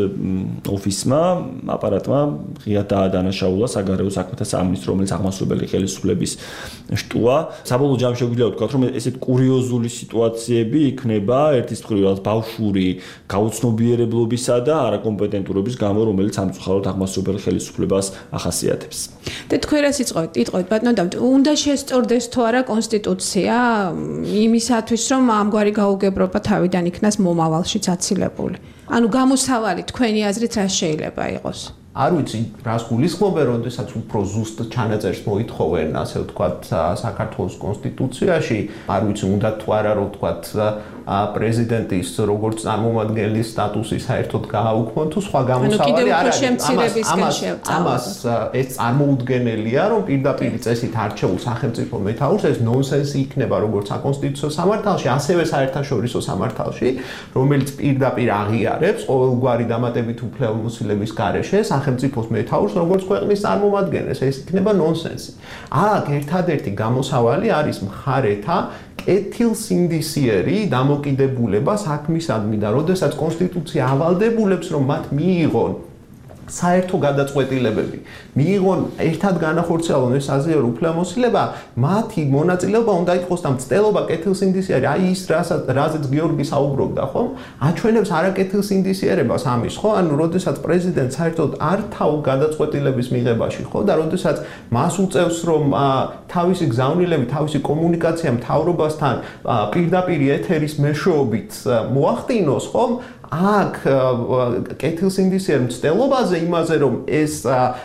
ოფისმა, აპარატმა ღიად დაადანაშაულა საგარეო საქმეთა სამინისტრო, რომელიც აღმასრულებელი ხელისუფლების შტოა. საბოლოო ჯამში შეგვიძლია ვთქვათ, რომ ესეთ კურიოზული სიტუაციები იქნება ერთის მხრივ ბავშვური გაუცნობიერებლობისა და არაკომპეტენტურობის გამო, რომელიც სამწუხაროდ აღმასრულებელ ხელისუფლებას ახასიათებს. და თქვენ რას იტყობთ? იტყობთ ბატონო, უნდა შესწორდეს თუ არა კონსტიტუცია იმისათვის, რომ ამგვარი გაუგებრობა თავიდან იქნას მომავალშიც აცილებული. ანუ გამოსავალი თქვენი აზრით რა შეიძლება იყოს? არ ვიცი, რას გულისხმობენ, როდესაც უფრო ზუსტ ჩანაწერს მოითხოვენ, ასე ვთქვათ, საქართველოს კონსტიტუციაში, არ ვიცი, უნდა თუ არა, რომ ვთქვათ, პრეზიდენტის როგორც წარმომადგენლის სტატუსი საერთოდ გააუქმონ თუ სხვა გამოსავალი არ არის. ამას ამას ეს წარმოუდგენელია, რომ პირდაპირ წესით არჩეულ სახელმწიფო მეთაურს ეს ნონსენსი იქნება როგორც საკონსტიტუციო სამართალში, ასევე საერთაშორისო სამართალში, რომელიც პირდაპირ აღიარებს ყოველგვარი დამატებით უფლებამოსილების გარეშე სახელმწიფოს მეთაურს როგორც ქვეყნის წარმომადგენელს. ეს იქნება ნონსენსი. აქ ერთადერთი გამოსავალი არის მხარეთა კეთილსინდისიერი დამოკიდებულება საქმისადმი და როდესაც კონსტიტუცია ავალდებულებს, რომ მათ მიიღონ საერთო გადაწყვეტილებები, მიიღონ ერთად განახორციელონ ეს საზიარო უფლებამოსილება, მათი მონაწილეობა უნდა იყოს და მცდელობა კეთილსინდისიერი, აი ის რაზეც გიორგი საუბრობდა, ხომ? აჩვენებს არაკეთილსინდისიერებას ამის, ხო? ანუ როდესაც პრეზიდენტს საერთოდ არ თავ გადაწყვეტილების მიღებაში, ხო? და როდესაც მას უწევს, რომ თავისი გზავნილები, თავისი კომუნიკაცია მთავრობასთან პირდაპირ ეთერის მეშვეობით მოახდინოს, ხომ? აქ კეთილსინდისიერ მცდელობაზე იმაზე რომ ეს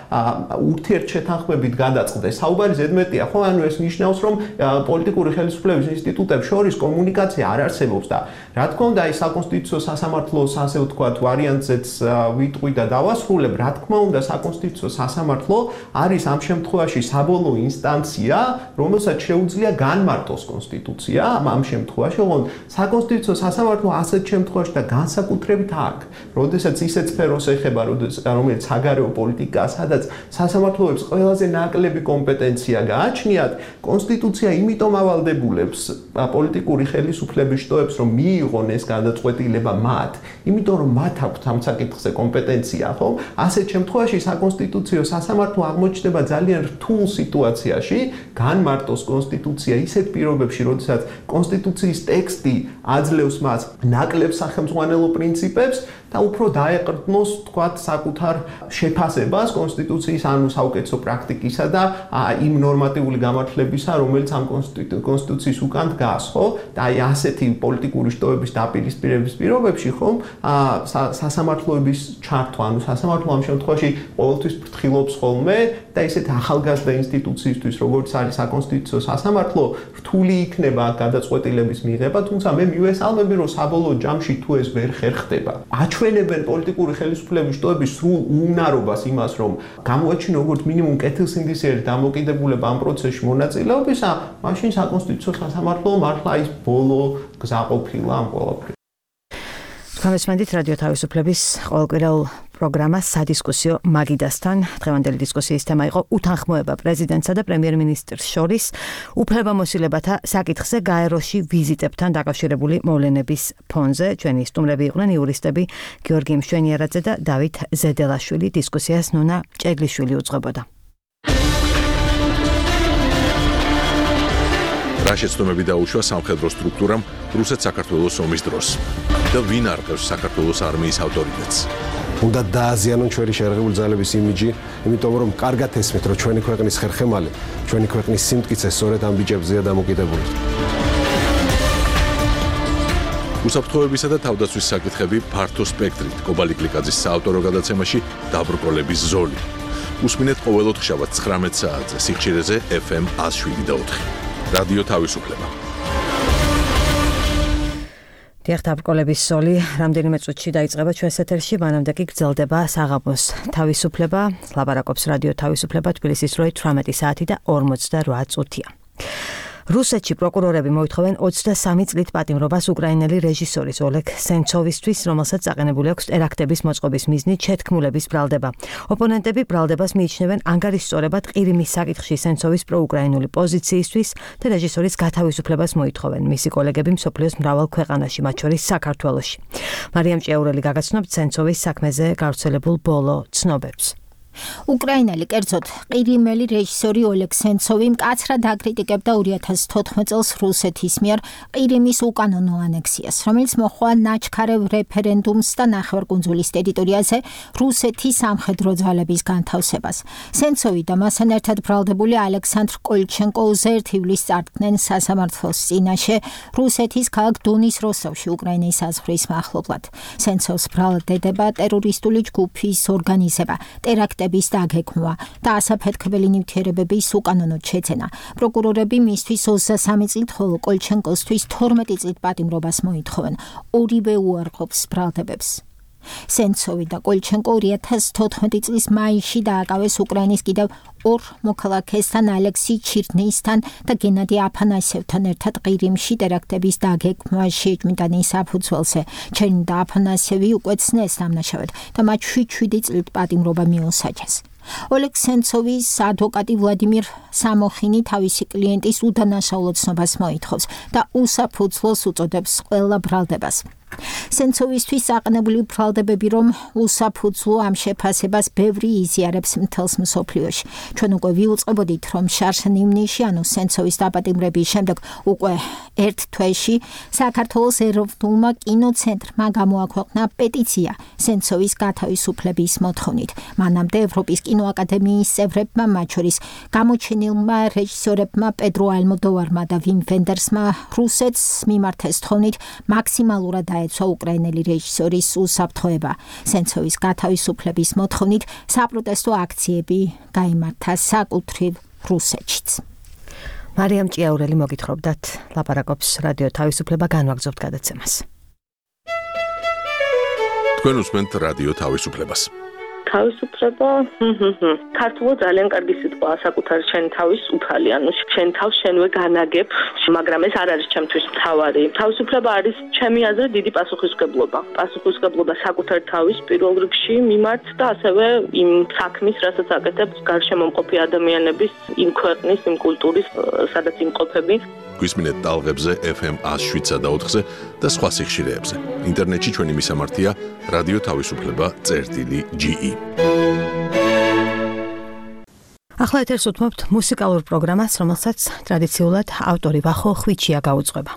ურთიერთშეთანხმებით გადაწყდეს საუბარი ზედმეტია ხო ანუ ეს ნიშნავს რომ პოლიტიკური ხელისუფლების ინსტიტუტებს შორის კომუნიკაცია არ არსებობს და რა თქმა უნდა ის საკონსტიტუციო სასამართლოს ასე ვთქვათ ვარიანტზეც ვიტყვი და დავასრულებ რა თქმა უნდა საკონსტიტუციო სასამართლო არის ამ შემთხვევაში საბოლოო ინსტანცია რომელსაც შეუძლია განმარტოს კონსტიტუცია ამ შემთხვევაში ოღონდ საკონსტიტუციო სასამართლო ასეთ შემთხვევაში და განსაკუთრებით აქ როდესაც ისეთ სფეროს ეხება რომელიც საგარეო პოლიტიკაა სადაც სასამართლოებს ყველაზე ნაკლები კომპეტენცია გააჩნიათ კონსტიტუცია იმიტომ ავალდებულებს პოლიტიკური ხელისუფლების შტოებს რომ მიიღონ ეს გადაწყვეტილება მათ იმიტომ რომ მათ აქვთ ამ საკითხზე კომპეტენცია ხო ასეთ შემთხვევაში საკონსტიტუციო სასამართლო აღმოჩნდება ძალიან რთულ სიტუაციაში განმარტოს კონსტიტუცია ისეთ პირობებში როდესაც კონსტიტუციის ტექსტი აძლევს მას ნაკლებ სახელმძღვანელო პრინციპებს და უფრო დაეყრდნოს თქვათ საკუთარ შეფასებას კონსტიტუციის ანუ საუკეთესო პრაქტიკისა და იმ ნორმატიული გამართლებისა რომელიც ამ კონსტიტუციის უკან დგას ხო და აი ასეთი პოლიტიკური შტოების დაპირისპირების პირობებში ხომ სასამართლოების ჩართვა ანუ სასამართლო ამ შემთხვევაში ყოველთვის ფრთხილობს ხოლმე და ისეთ ახალგაზრდა ინსტიტუციისთვის როგორც არის საკონსტიტუციო სასამართლო რთული იქნება გადაწყვეტილების მიღება თუმცა მე მივესალმები რომ საბოლოო ჯამში თუ ეს ვერ ხერხდება აჩვენებენ პოლიტიკური ხელისუფლების შტოების სრულ უუნარობას იმას რომ გამოაჩინო როგორც მინიმუმ კეთილსინდისიერი დამოკიდებულება ამ პროცესში მონაწილეობისა მაშინ საკონსტიტუციო სასამართლო მართლა ის ბოლო გზა ყოფილა ამ ყველაფერს გამესმენდით რადიო თავისუფლების ყოველკვირეულ პროგრამა სადისკუსიო მაგიდასთან დღევანდელი დისკუსიის თემა იყო უთანხმოება პრეზიდენტსა და პრემიერ-მინისტრს შორის უფლებამოსილებათა საკითხზე გაეროში ვიზიტებთან დაკავშირებული მოვლენების ფონზე ჩვენი სტუმრები იყვნენ იურისტები გიორგი მშვენიარაძე და დავით ზედელაშვილი დისკუსიას ნუნა ჭეგლიშვილი უძღვებოდა რა შეცდომები დაუშვა სამხედრო სტრუქტურამ რუსეთ-საქართველოს ომის დროს და ვინ არყევს საქართველოს არმიის ავტორიტეტს უნდა დააზიანონ ჩვენი შერღებული ძალების იმიჯი, იმიტომ რომ კარგად ესმით, რომ ჩვენი ქვეყნის ხერხემალი, ჩვენი ქვეყნის სიმტკიცე სწორედ ამ ბიჭებზეა დამოკიდებული. უსაფრთხოებისა და თავდაცვის საკითხები ფართო სპექტრით კობალი კლიკაძის საავტორო გადაცემაში დაბრკოლების ზოლი. უსმინეთ ყოველოთხშაბათს ცხრამეტ საათზე სიხშირეზე ეფ ემ ათს შვიდი და ოთხი. რადიო თავისუფლება. დიახ, დაბრკოლების ზოლი რამდენიმე წუთში დაიწყება ჩვენს ეთერში, მანამდე კი გრძელდება საღამოს თავისუფლება. ლაპარაკობს რადიო თავისუფლება თბილისის დროით თვრამეტი საათი და ორმოცდარვა წუთია. რუსეთში პროკურორები მოითხოვენ ოცდასამი წლით პატიმრობას უკრაინელი რეჟისორის ოლეგ სენცოვისთვის, რომელსაც აყენებული აქვს ტერაქტების მოწყობის მიზნით შეთქმულების ბრალდება. ოპონენტები ბრალდებას მიიჩნევენ ანგარიშსწორებად ყირიმის საკითხში სენცოვის პროუკრაინული პოზიციისთვის და რეჟისორის გათავისუფლებას მოითხოვენ. მისი კოლეგები მსოფლიოს მრავალ ქვეყანაში, მათ შორის საქართველოში. მარიამ ჭიაურელი გაგაცნობთ სენცოვის საქმეზე გავრცელებულ ბოლო ცნობებს. უკრაინელი კერძოდ ყირიმელი რეჟისორი ოლეგ სენცოვი მკაცრად აკრიტიკებდა ორი ათას თოთხმეტ წელს რუსეთის მიერ ყირიმის უკანონო ანექსიას, რომელიც მოჰყვა ნაჩქარევ რეფერენდუმს და ნახევარკუნძულის ტერიტორიაზე რუსეთის სამხედრო ძალების განთავსებას. სენცოვი და მასთან ერთად ბრალდებული ალექსანდრ კოლჩენკოზე ერთ ივლისს წარდგნენ სასამართლოს წინაშე რუსეთის ქალაქ დონის როსტოვში უკრაინის საზღვრის მახლობლად. სენცოვს ბრალდება ტერორისტული ჯგუფის ორგანიზება, ტერაქტები წლების დაგეგმვა და ასაფეთქებელი ნივთიერებების უკანონოდ შეძენა. პროკურორები მისთვის ოცდასამი წლით, ხოლო კოლჩენკოსთვის თორმეტი წლით პატიმრობას მოითხოვენ. ორივე უარყოფს ბრალდებებს. სენცოვი და კოლჩენკო ორი ათას თოთხმეტი წლის მაისში დააკავეს უკრაინის კიდევ ორ მოქალაქესთან, ალექსი ჩირნეისთან და გენადი აფანასიევთან ერთად ყირიმში ტერაქტების დაგეგმვაში ჭმიდანის საფუძველზე. ჩერნი და აფანასიევი უკვე ცნეს დამნაშავედ და მათ შვიდ წლით პატიმრობა მიუსაჯეს. ოლეგ სენცოვის ადვოკატი ვლადიმირ სამოხინი თავისი კლიენტის უდანაშაულო ცნობას მოითხოვს და უსაფუძვლოს უწოდებს ყველა ბრალდებას. სენცოვისთვის აყენებული ბრალდებები, რომ უსაფუძვლო ამ შეფასებას ბევრი იზიარებს მთელს მსოფლიოში. ჩვენ უკვე ვიუწყებოდით, რომ შარშან ივნისში, ანუ სენცოვის დაპატიმრების შემდეგ უკვე ერთ თვეში საქართველოს ეროვნულმა კინოცენტრმა გამოაქვეყნა პეტიცია სენცოვის გათავისუფლების მოთხოვნით. მანამდე ევროპის კინოაკადემიის წევრებმა, მათ შორის გამოჩენილმა რეჟისორებმა პედრო ალმოდოვარმა და ვიმ ვენდერსმა რუსეთს მიმართეს თხოვნით მაქსიმალურად დაეცვა უკრაინელი რეჟისორის უსაფრთხოება. სენცოვის გათავისუფლების მოთხოვნით საპროტესტო აქციები გაიმართა საკუთრივ რუსეთშიც. მარიამ ჭიაურელი მოგითხრობდათ, ლაპარაკობს რადიო თავისუფლება, განვაგრძობთ გადაცემას. თქვენ უსმენთ რადიო თავისუფლებას. თავისუფლება, ქართულად ძალიან კარგი სიტყვა, საკუთარი შენი თავის უფალი, ანუ შენ თავს შენვე განაგებ, მაგრამ ეს არ არის ჩემთვის მთავარი. თავისუფლება არის ჩემი აზრით დიდი პასუხისმგებლობა. პასუხისმგებლობა საკუთარი თავის პირველ რიგში მიმართ და ასევე იმ საქმის, რასაც აკეთებს გარშემო მყოფი ადამიანების, იმ ქვეყნის, იმ კულტურის, სადაც იმყოფები. გვისმინეთ ტალღებზე ეფ ემ ას შვიდსა და ოთხზე და სხვა სიხშირეებზე. ინტერნეტში ჩვენი მისამართია რადიო თავისუფლება წერტილი ჯი ი. ახლა ეთერს უთმობთ მუსიკალურ პროგრამას, რომელსაც ტრადიციულად ავტორი ვახო ხვიჩია გაუძღვება.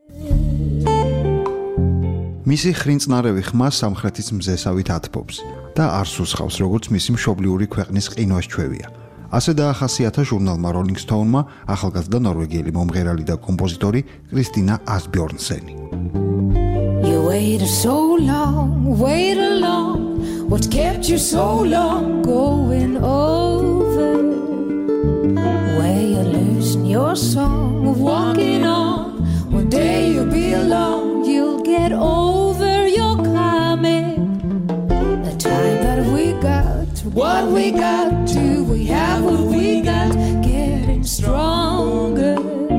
მისი ხრინწნარევი ხმა სამხრეთის მზესავით ათბობს და არ სუსხავს, როგორც მისი მშობლიური ქვეყნის ყინვას ჩვევია. ასე დაახასიათა ჟურნალმა Rolling Stone-მა ახალგაზრდა ნორვეგიელი მომღერალი და კომპოზიტორი კრისტინა ასბjornseni. You waited so long, waited long. What kept you so long going over? Where you losing your song of walking on. One day you'll be alone, you'll get over your coming. The time that we got, what we got to, we have what we got, getting stronger.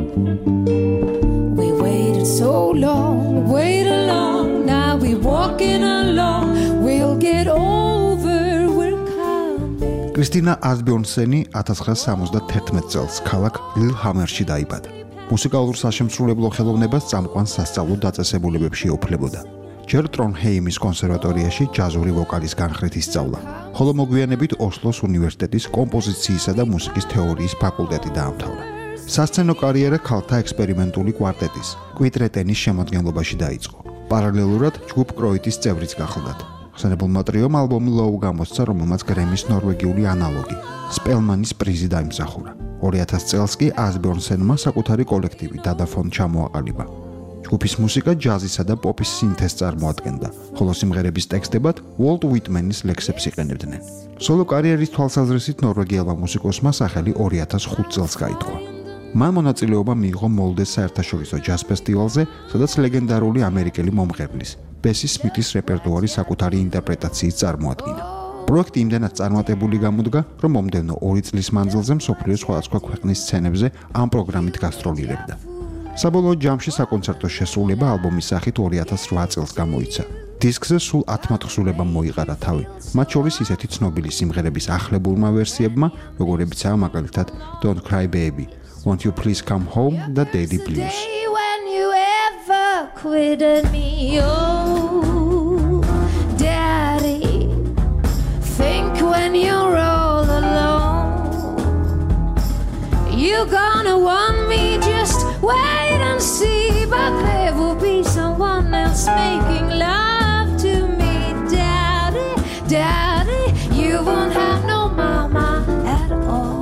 We waited so long, waited long, now we're walking along, we'll get over, we're coming. კრისტინა ასბjornseni ათას ცხრაასი სამოცდათერთმეტ წელს ქალაქ ლილჰამერში დაიბადა. მუსიკალურ საშემსრულებლო ხელოვნებას წამყვან სასწავლო დაწესებულებებში ეუფლებოდა. ჯერ ტრონჰეიმის კონსერვატორიაში ჯაზური ვოკალის განხრით ისწავლა, ხოლო მოგვიანებით ოსლოს უნივერსიტეტის კომპოზიციისა და მუსიკის თეორიის ფაკულტეტი დაამთავრა. სასცენო კარიერა ქალთა ექსპერიმენტული კვარტეტის, კვიტრეტენის შემადგენლობაში დაიწყო. პარალელურად ჯგუფ კროიტის წევრიც გახლდათ. ხსენებულმა ტრიომ ალბომი Low გამოსცა, რომელმაც გრემის ნორვეგიული ანალოგი, სპელმანის პრიზი დაიმსახურა. ორი ათას წელს კი ასბjornsenმა საკუთარი კოლექტივი დადაფონ ჩამოაყალიბა. ჯგუფის მუსიკა ჯაზისა და პოპის სინთეზს წარმოადგენდა, ხოლო სიმღერების ტექსტებად Walt Whitman-ის ლექსებს იყენებდნენ. სოლო კარიერის თვალსაზრისით ნორვეგიელმა მუსიკოსმა სახელი ორი ათას ხუთ წელს გაითქვა. მან მონაწილეობა მიიღო მოლდეს საერთაშორისო ჯაზ ფესტივალზე, სადაც ლეგენდარული ამერიკელი მომღერლის, ბესი სმითის რეპერტუარი საკუთარი ინტერპრეტაციით წარმოადგინა. პროექტი იმდენად წარმატებული გამოდგა, რომ მომდევნო ორი წლის მანძილზე მსოფლიოს სხვადასხვა ქვეყნის სცენებზე ამ პროგრამით გასტროლირებდა. საბოლოო ჯამში საკონცერტო შესრულება ალბომის სახით ორი ათას რვა წელს გამოიცა. დისკზე სულ ათი თხზულება მოიყარა თავი, მათ შორის ისეთი ცნობილი სიმღერების ახლებულმა ვერსიებმა, როგორებიცაა მაგალითად Don't Cry Baby, Won't You Please Come Home და Daily Blues. When you ever quitted me, oh, Daddy, think when you're all alone, you're gonna want me, just wait and see, but there will be someone else making love to me, Daddy, Daddy, you won't have no mama at all.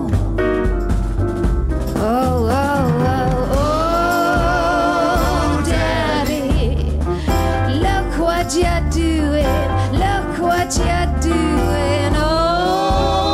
Oh, oh, oh, oh, Daddy, look what you're doing, look what you're doing, oh.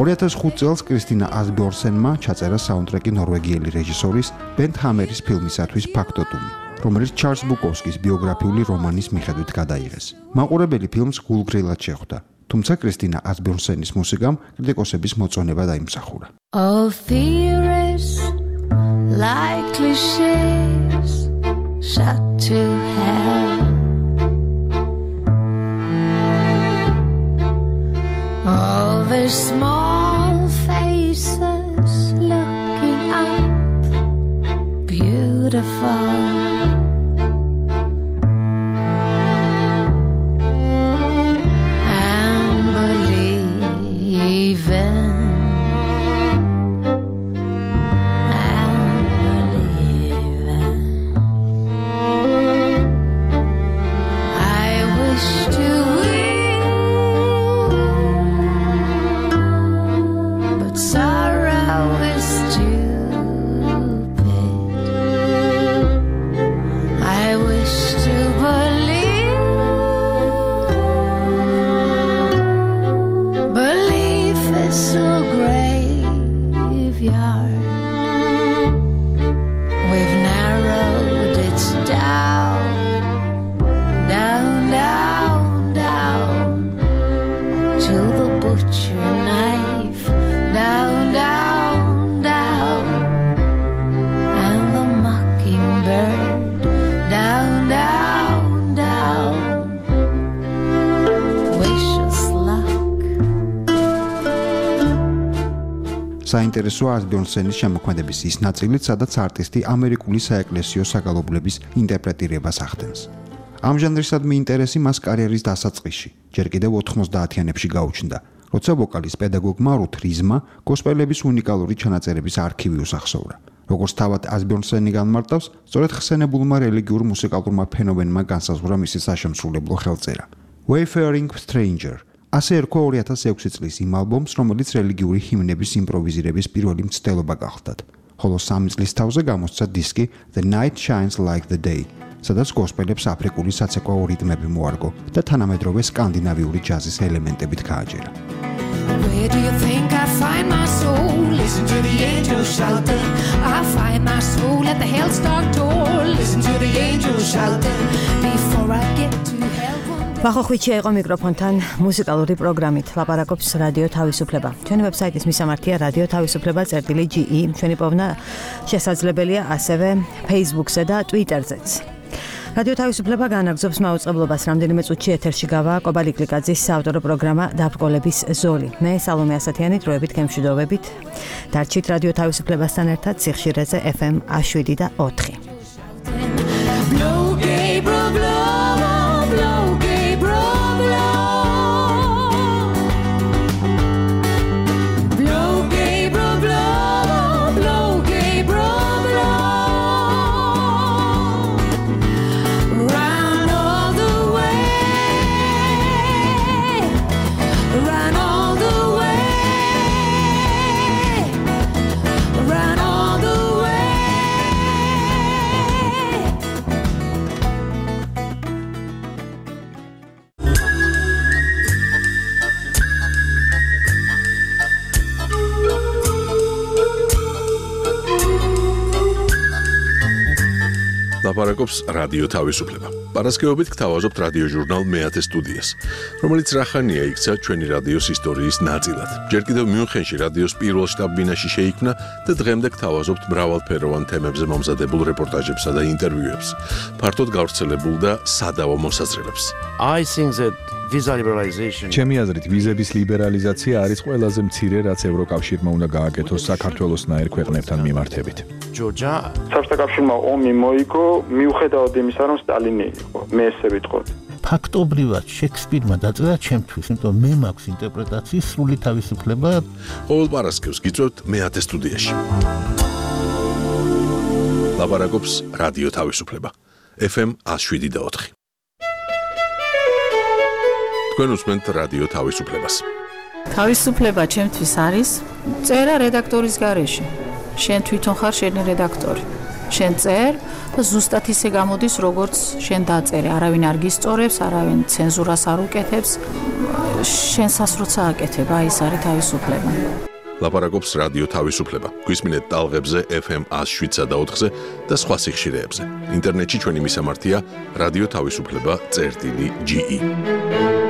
ორი ათას ხუთი წელს კრისტინა ასბიორსენმა ჩაწერა საუნდტრეკი ნორვეგიელი რეჟისორის ბენ ჰამერის ფილმისათვის ფაქტოტუმი, რომელიც ჩარლზ ბუკოვსკის ბიოგრაფიული რომანის მიხედვით გადაიღეს. მაყურებელი ფილმს გულგრილად შეხვდა, თუმცა კრისტინა ასბიორსენის მუსიკამ კრიტიკოსების მოწონება დაიმსახურა. All theories like cliches shut to hell. All the small faces looking up, beautiful. And believing. საინტერესოა ასბიორსენის შემოქმედების ის ნაწილი, სადაც არტისტი ამერიკული საეკლესიო საგალობლების ინტერპრეტირებას ახდენს. ამ ჟანრისადმი ინტერესი მას კარიერის დასაწყისში, ჯერ კიდევ ოთხმოცდაათიანებში გაუჩნდა, როცა ვოკალის პედაგოგმა რუთ რიზმა გოსპელების უნიკალური ჩანაწერების არქივი უსახსოვრა. როგორც თავად ასბიორსენი განმარტავს, სწორედ ხსენებულმა რელიგიურ მუსიკალურმა ფენომენმა განსაზღვრა მისი საშემსრულებლო ხელწერა. Wayfaring Stranger ასე ერქვა ორი ათას ექვსი წლის იმ ალბომს, რომელიც რელიგიური ჰიმნების იმპროვიზირების პირველი მცდელობა გახლდათ, ხოლო სამი წლის თავზე გამოსცა დისკი The Night Shines Like the Day, სადაც გოსპელებს აფრიკული საცეკვაო რიტმები მოარგო და თანამედროვე სკანდინავიური ჯაზის ელემენტებით გააჯერა. Where do you think I find my soul? Listen to the angels shouting. I find my soul at the hell's dark door. Listen to the angels shouting. Before I get to hell. ვახოხვიჩია იყო მიკროფონთან მუსიკალური პროგრამით ლაპარაკობს რადიო თავისუფლება. ჩვენი ვებსაიტის მისამართია რადიო თავისუფლება წერტილი ჯი ი. ჩვენი პოვნა შესაძლებელია ასევე Facebook-ზე და Twitter-ზეც. რადიო თავისუფლება განაგზობს მაუწყებლობას. რამდენიმე წუთში ეთერში გავა კობალი კლიკაძის საავტორო პროგრამა დაბრკოლების ზოლი. მე სალომე ასათიანი დროებით გემშვიდობებით. დარჩით რადიო თავისუფლებასთან ერთად სიხშირეზე ეფ ემ შვიდი და ოთხი. ლაპარაკობს რადიო თავისუფლება. პარასკევობით გთავაზობთ რადიო ჟურნალ მეათე სტუდიას, რომელიც რახანია იქცა ჩვენი რადიოს ისტორიის ნაწილად. ჯერ კიდევ მიუნხენში რადიოს პირველ შტაბ-ბინაში შეიქმნა და დღემდე გთავაზობთ მრავალფეროვან თემებზე მომზადებულ რეპორტაჟებსა და ინტერვიუებს, ფართოდ გავრცელებულ და სადავო მოსაზრებებს. I think that visa liberalization ჩემი აზრით ვიზების ლიბერალიზაცია არის ყველაზე მცირე, რაც ევროკავშირმა უნდა გააკეთოს საქართველოსნაირ ქვეყნებთან მიმართებით. Georgia საბჭოთა კავშირმა ომი მოიგო მიუხედავად იმისა, რომ სტალინი იყო. მე ესე ვიტყოდი. ფაქტობრივად შექსპირმა დაწერა ჩემთვის, იმიტომ მე მაქვს ინტერპრეტაციის სრული თავისუფლება. ყოველ პარასკევს გიწევთ მეათე სტუდიაში. ლაპარაკობს რადიო თავისუფლება. ეფ ემ შვიდი და ოთხი. თქვენ უსმენთ რადიო თავისუფლებას. თავისუფლება ჩემთვის არის წერა რედაქტორის გარეშე. შენ თვითონ ხარ შენი რედაქტორი. შენ წერ და ზუსტად ისე გამოდის, როგორც შენ დაწერე. არავინ არ გისწორებს, არავინ ცენზურას არ უკეთებს. შენსას როცა აკეთებ, აი ეს არის თავისუფლება. ლაპარაკობს რადიო თავისუფლება. გვისმინეთ ტალღებზე ეფ ემ one oh seven და ოთხზე და სხვა სიხშირეებზე. ინტერნეტში ჩვენი მისამართია რადიო თავისუფლება წერტილი ჯი ი.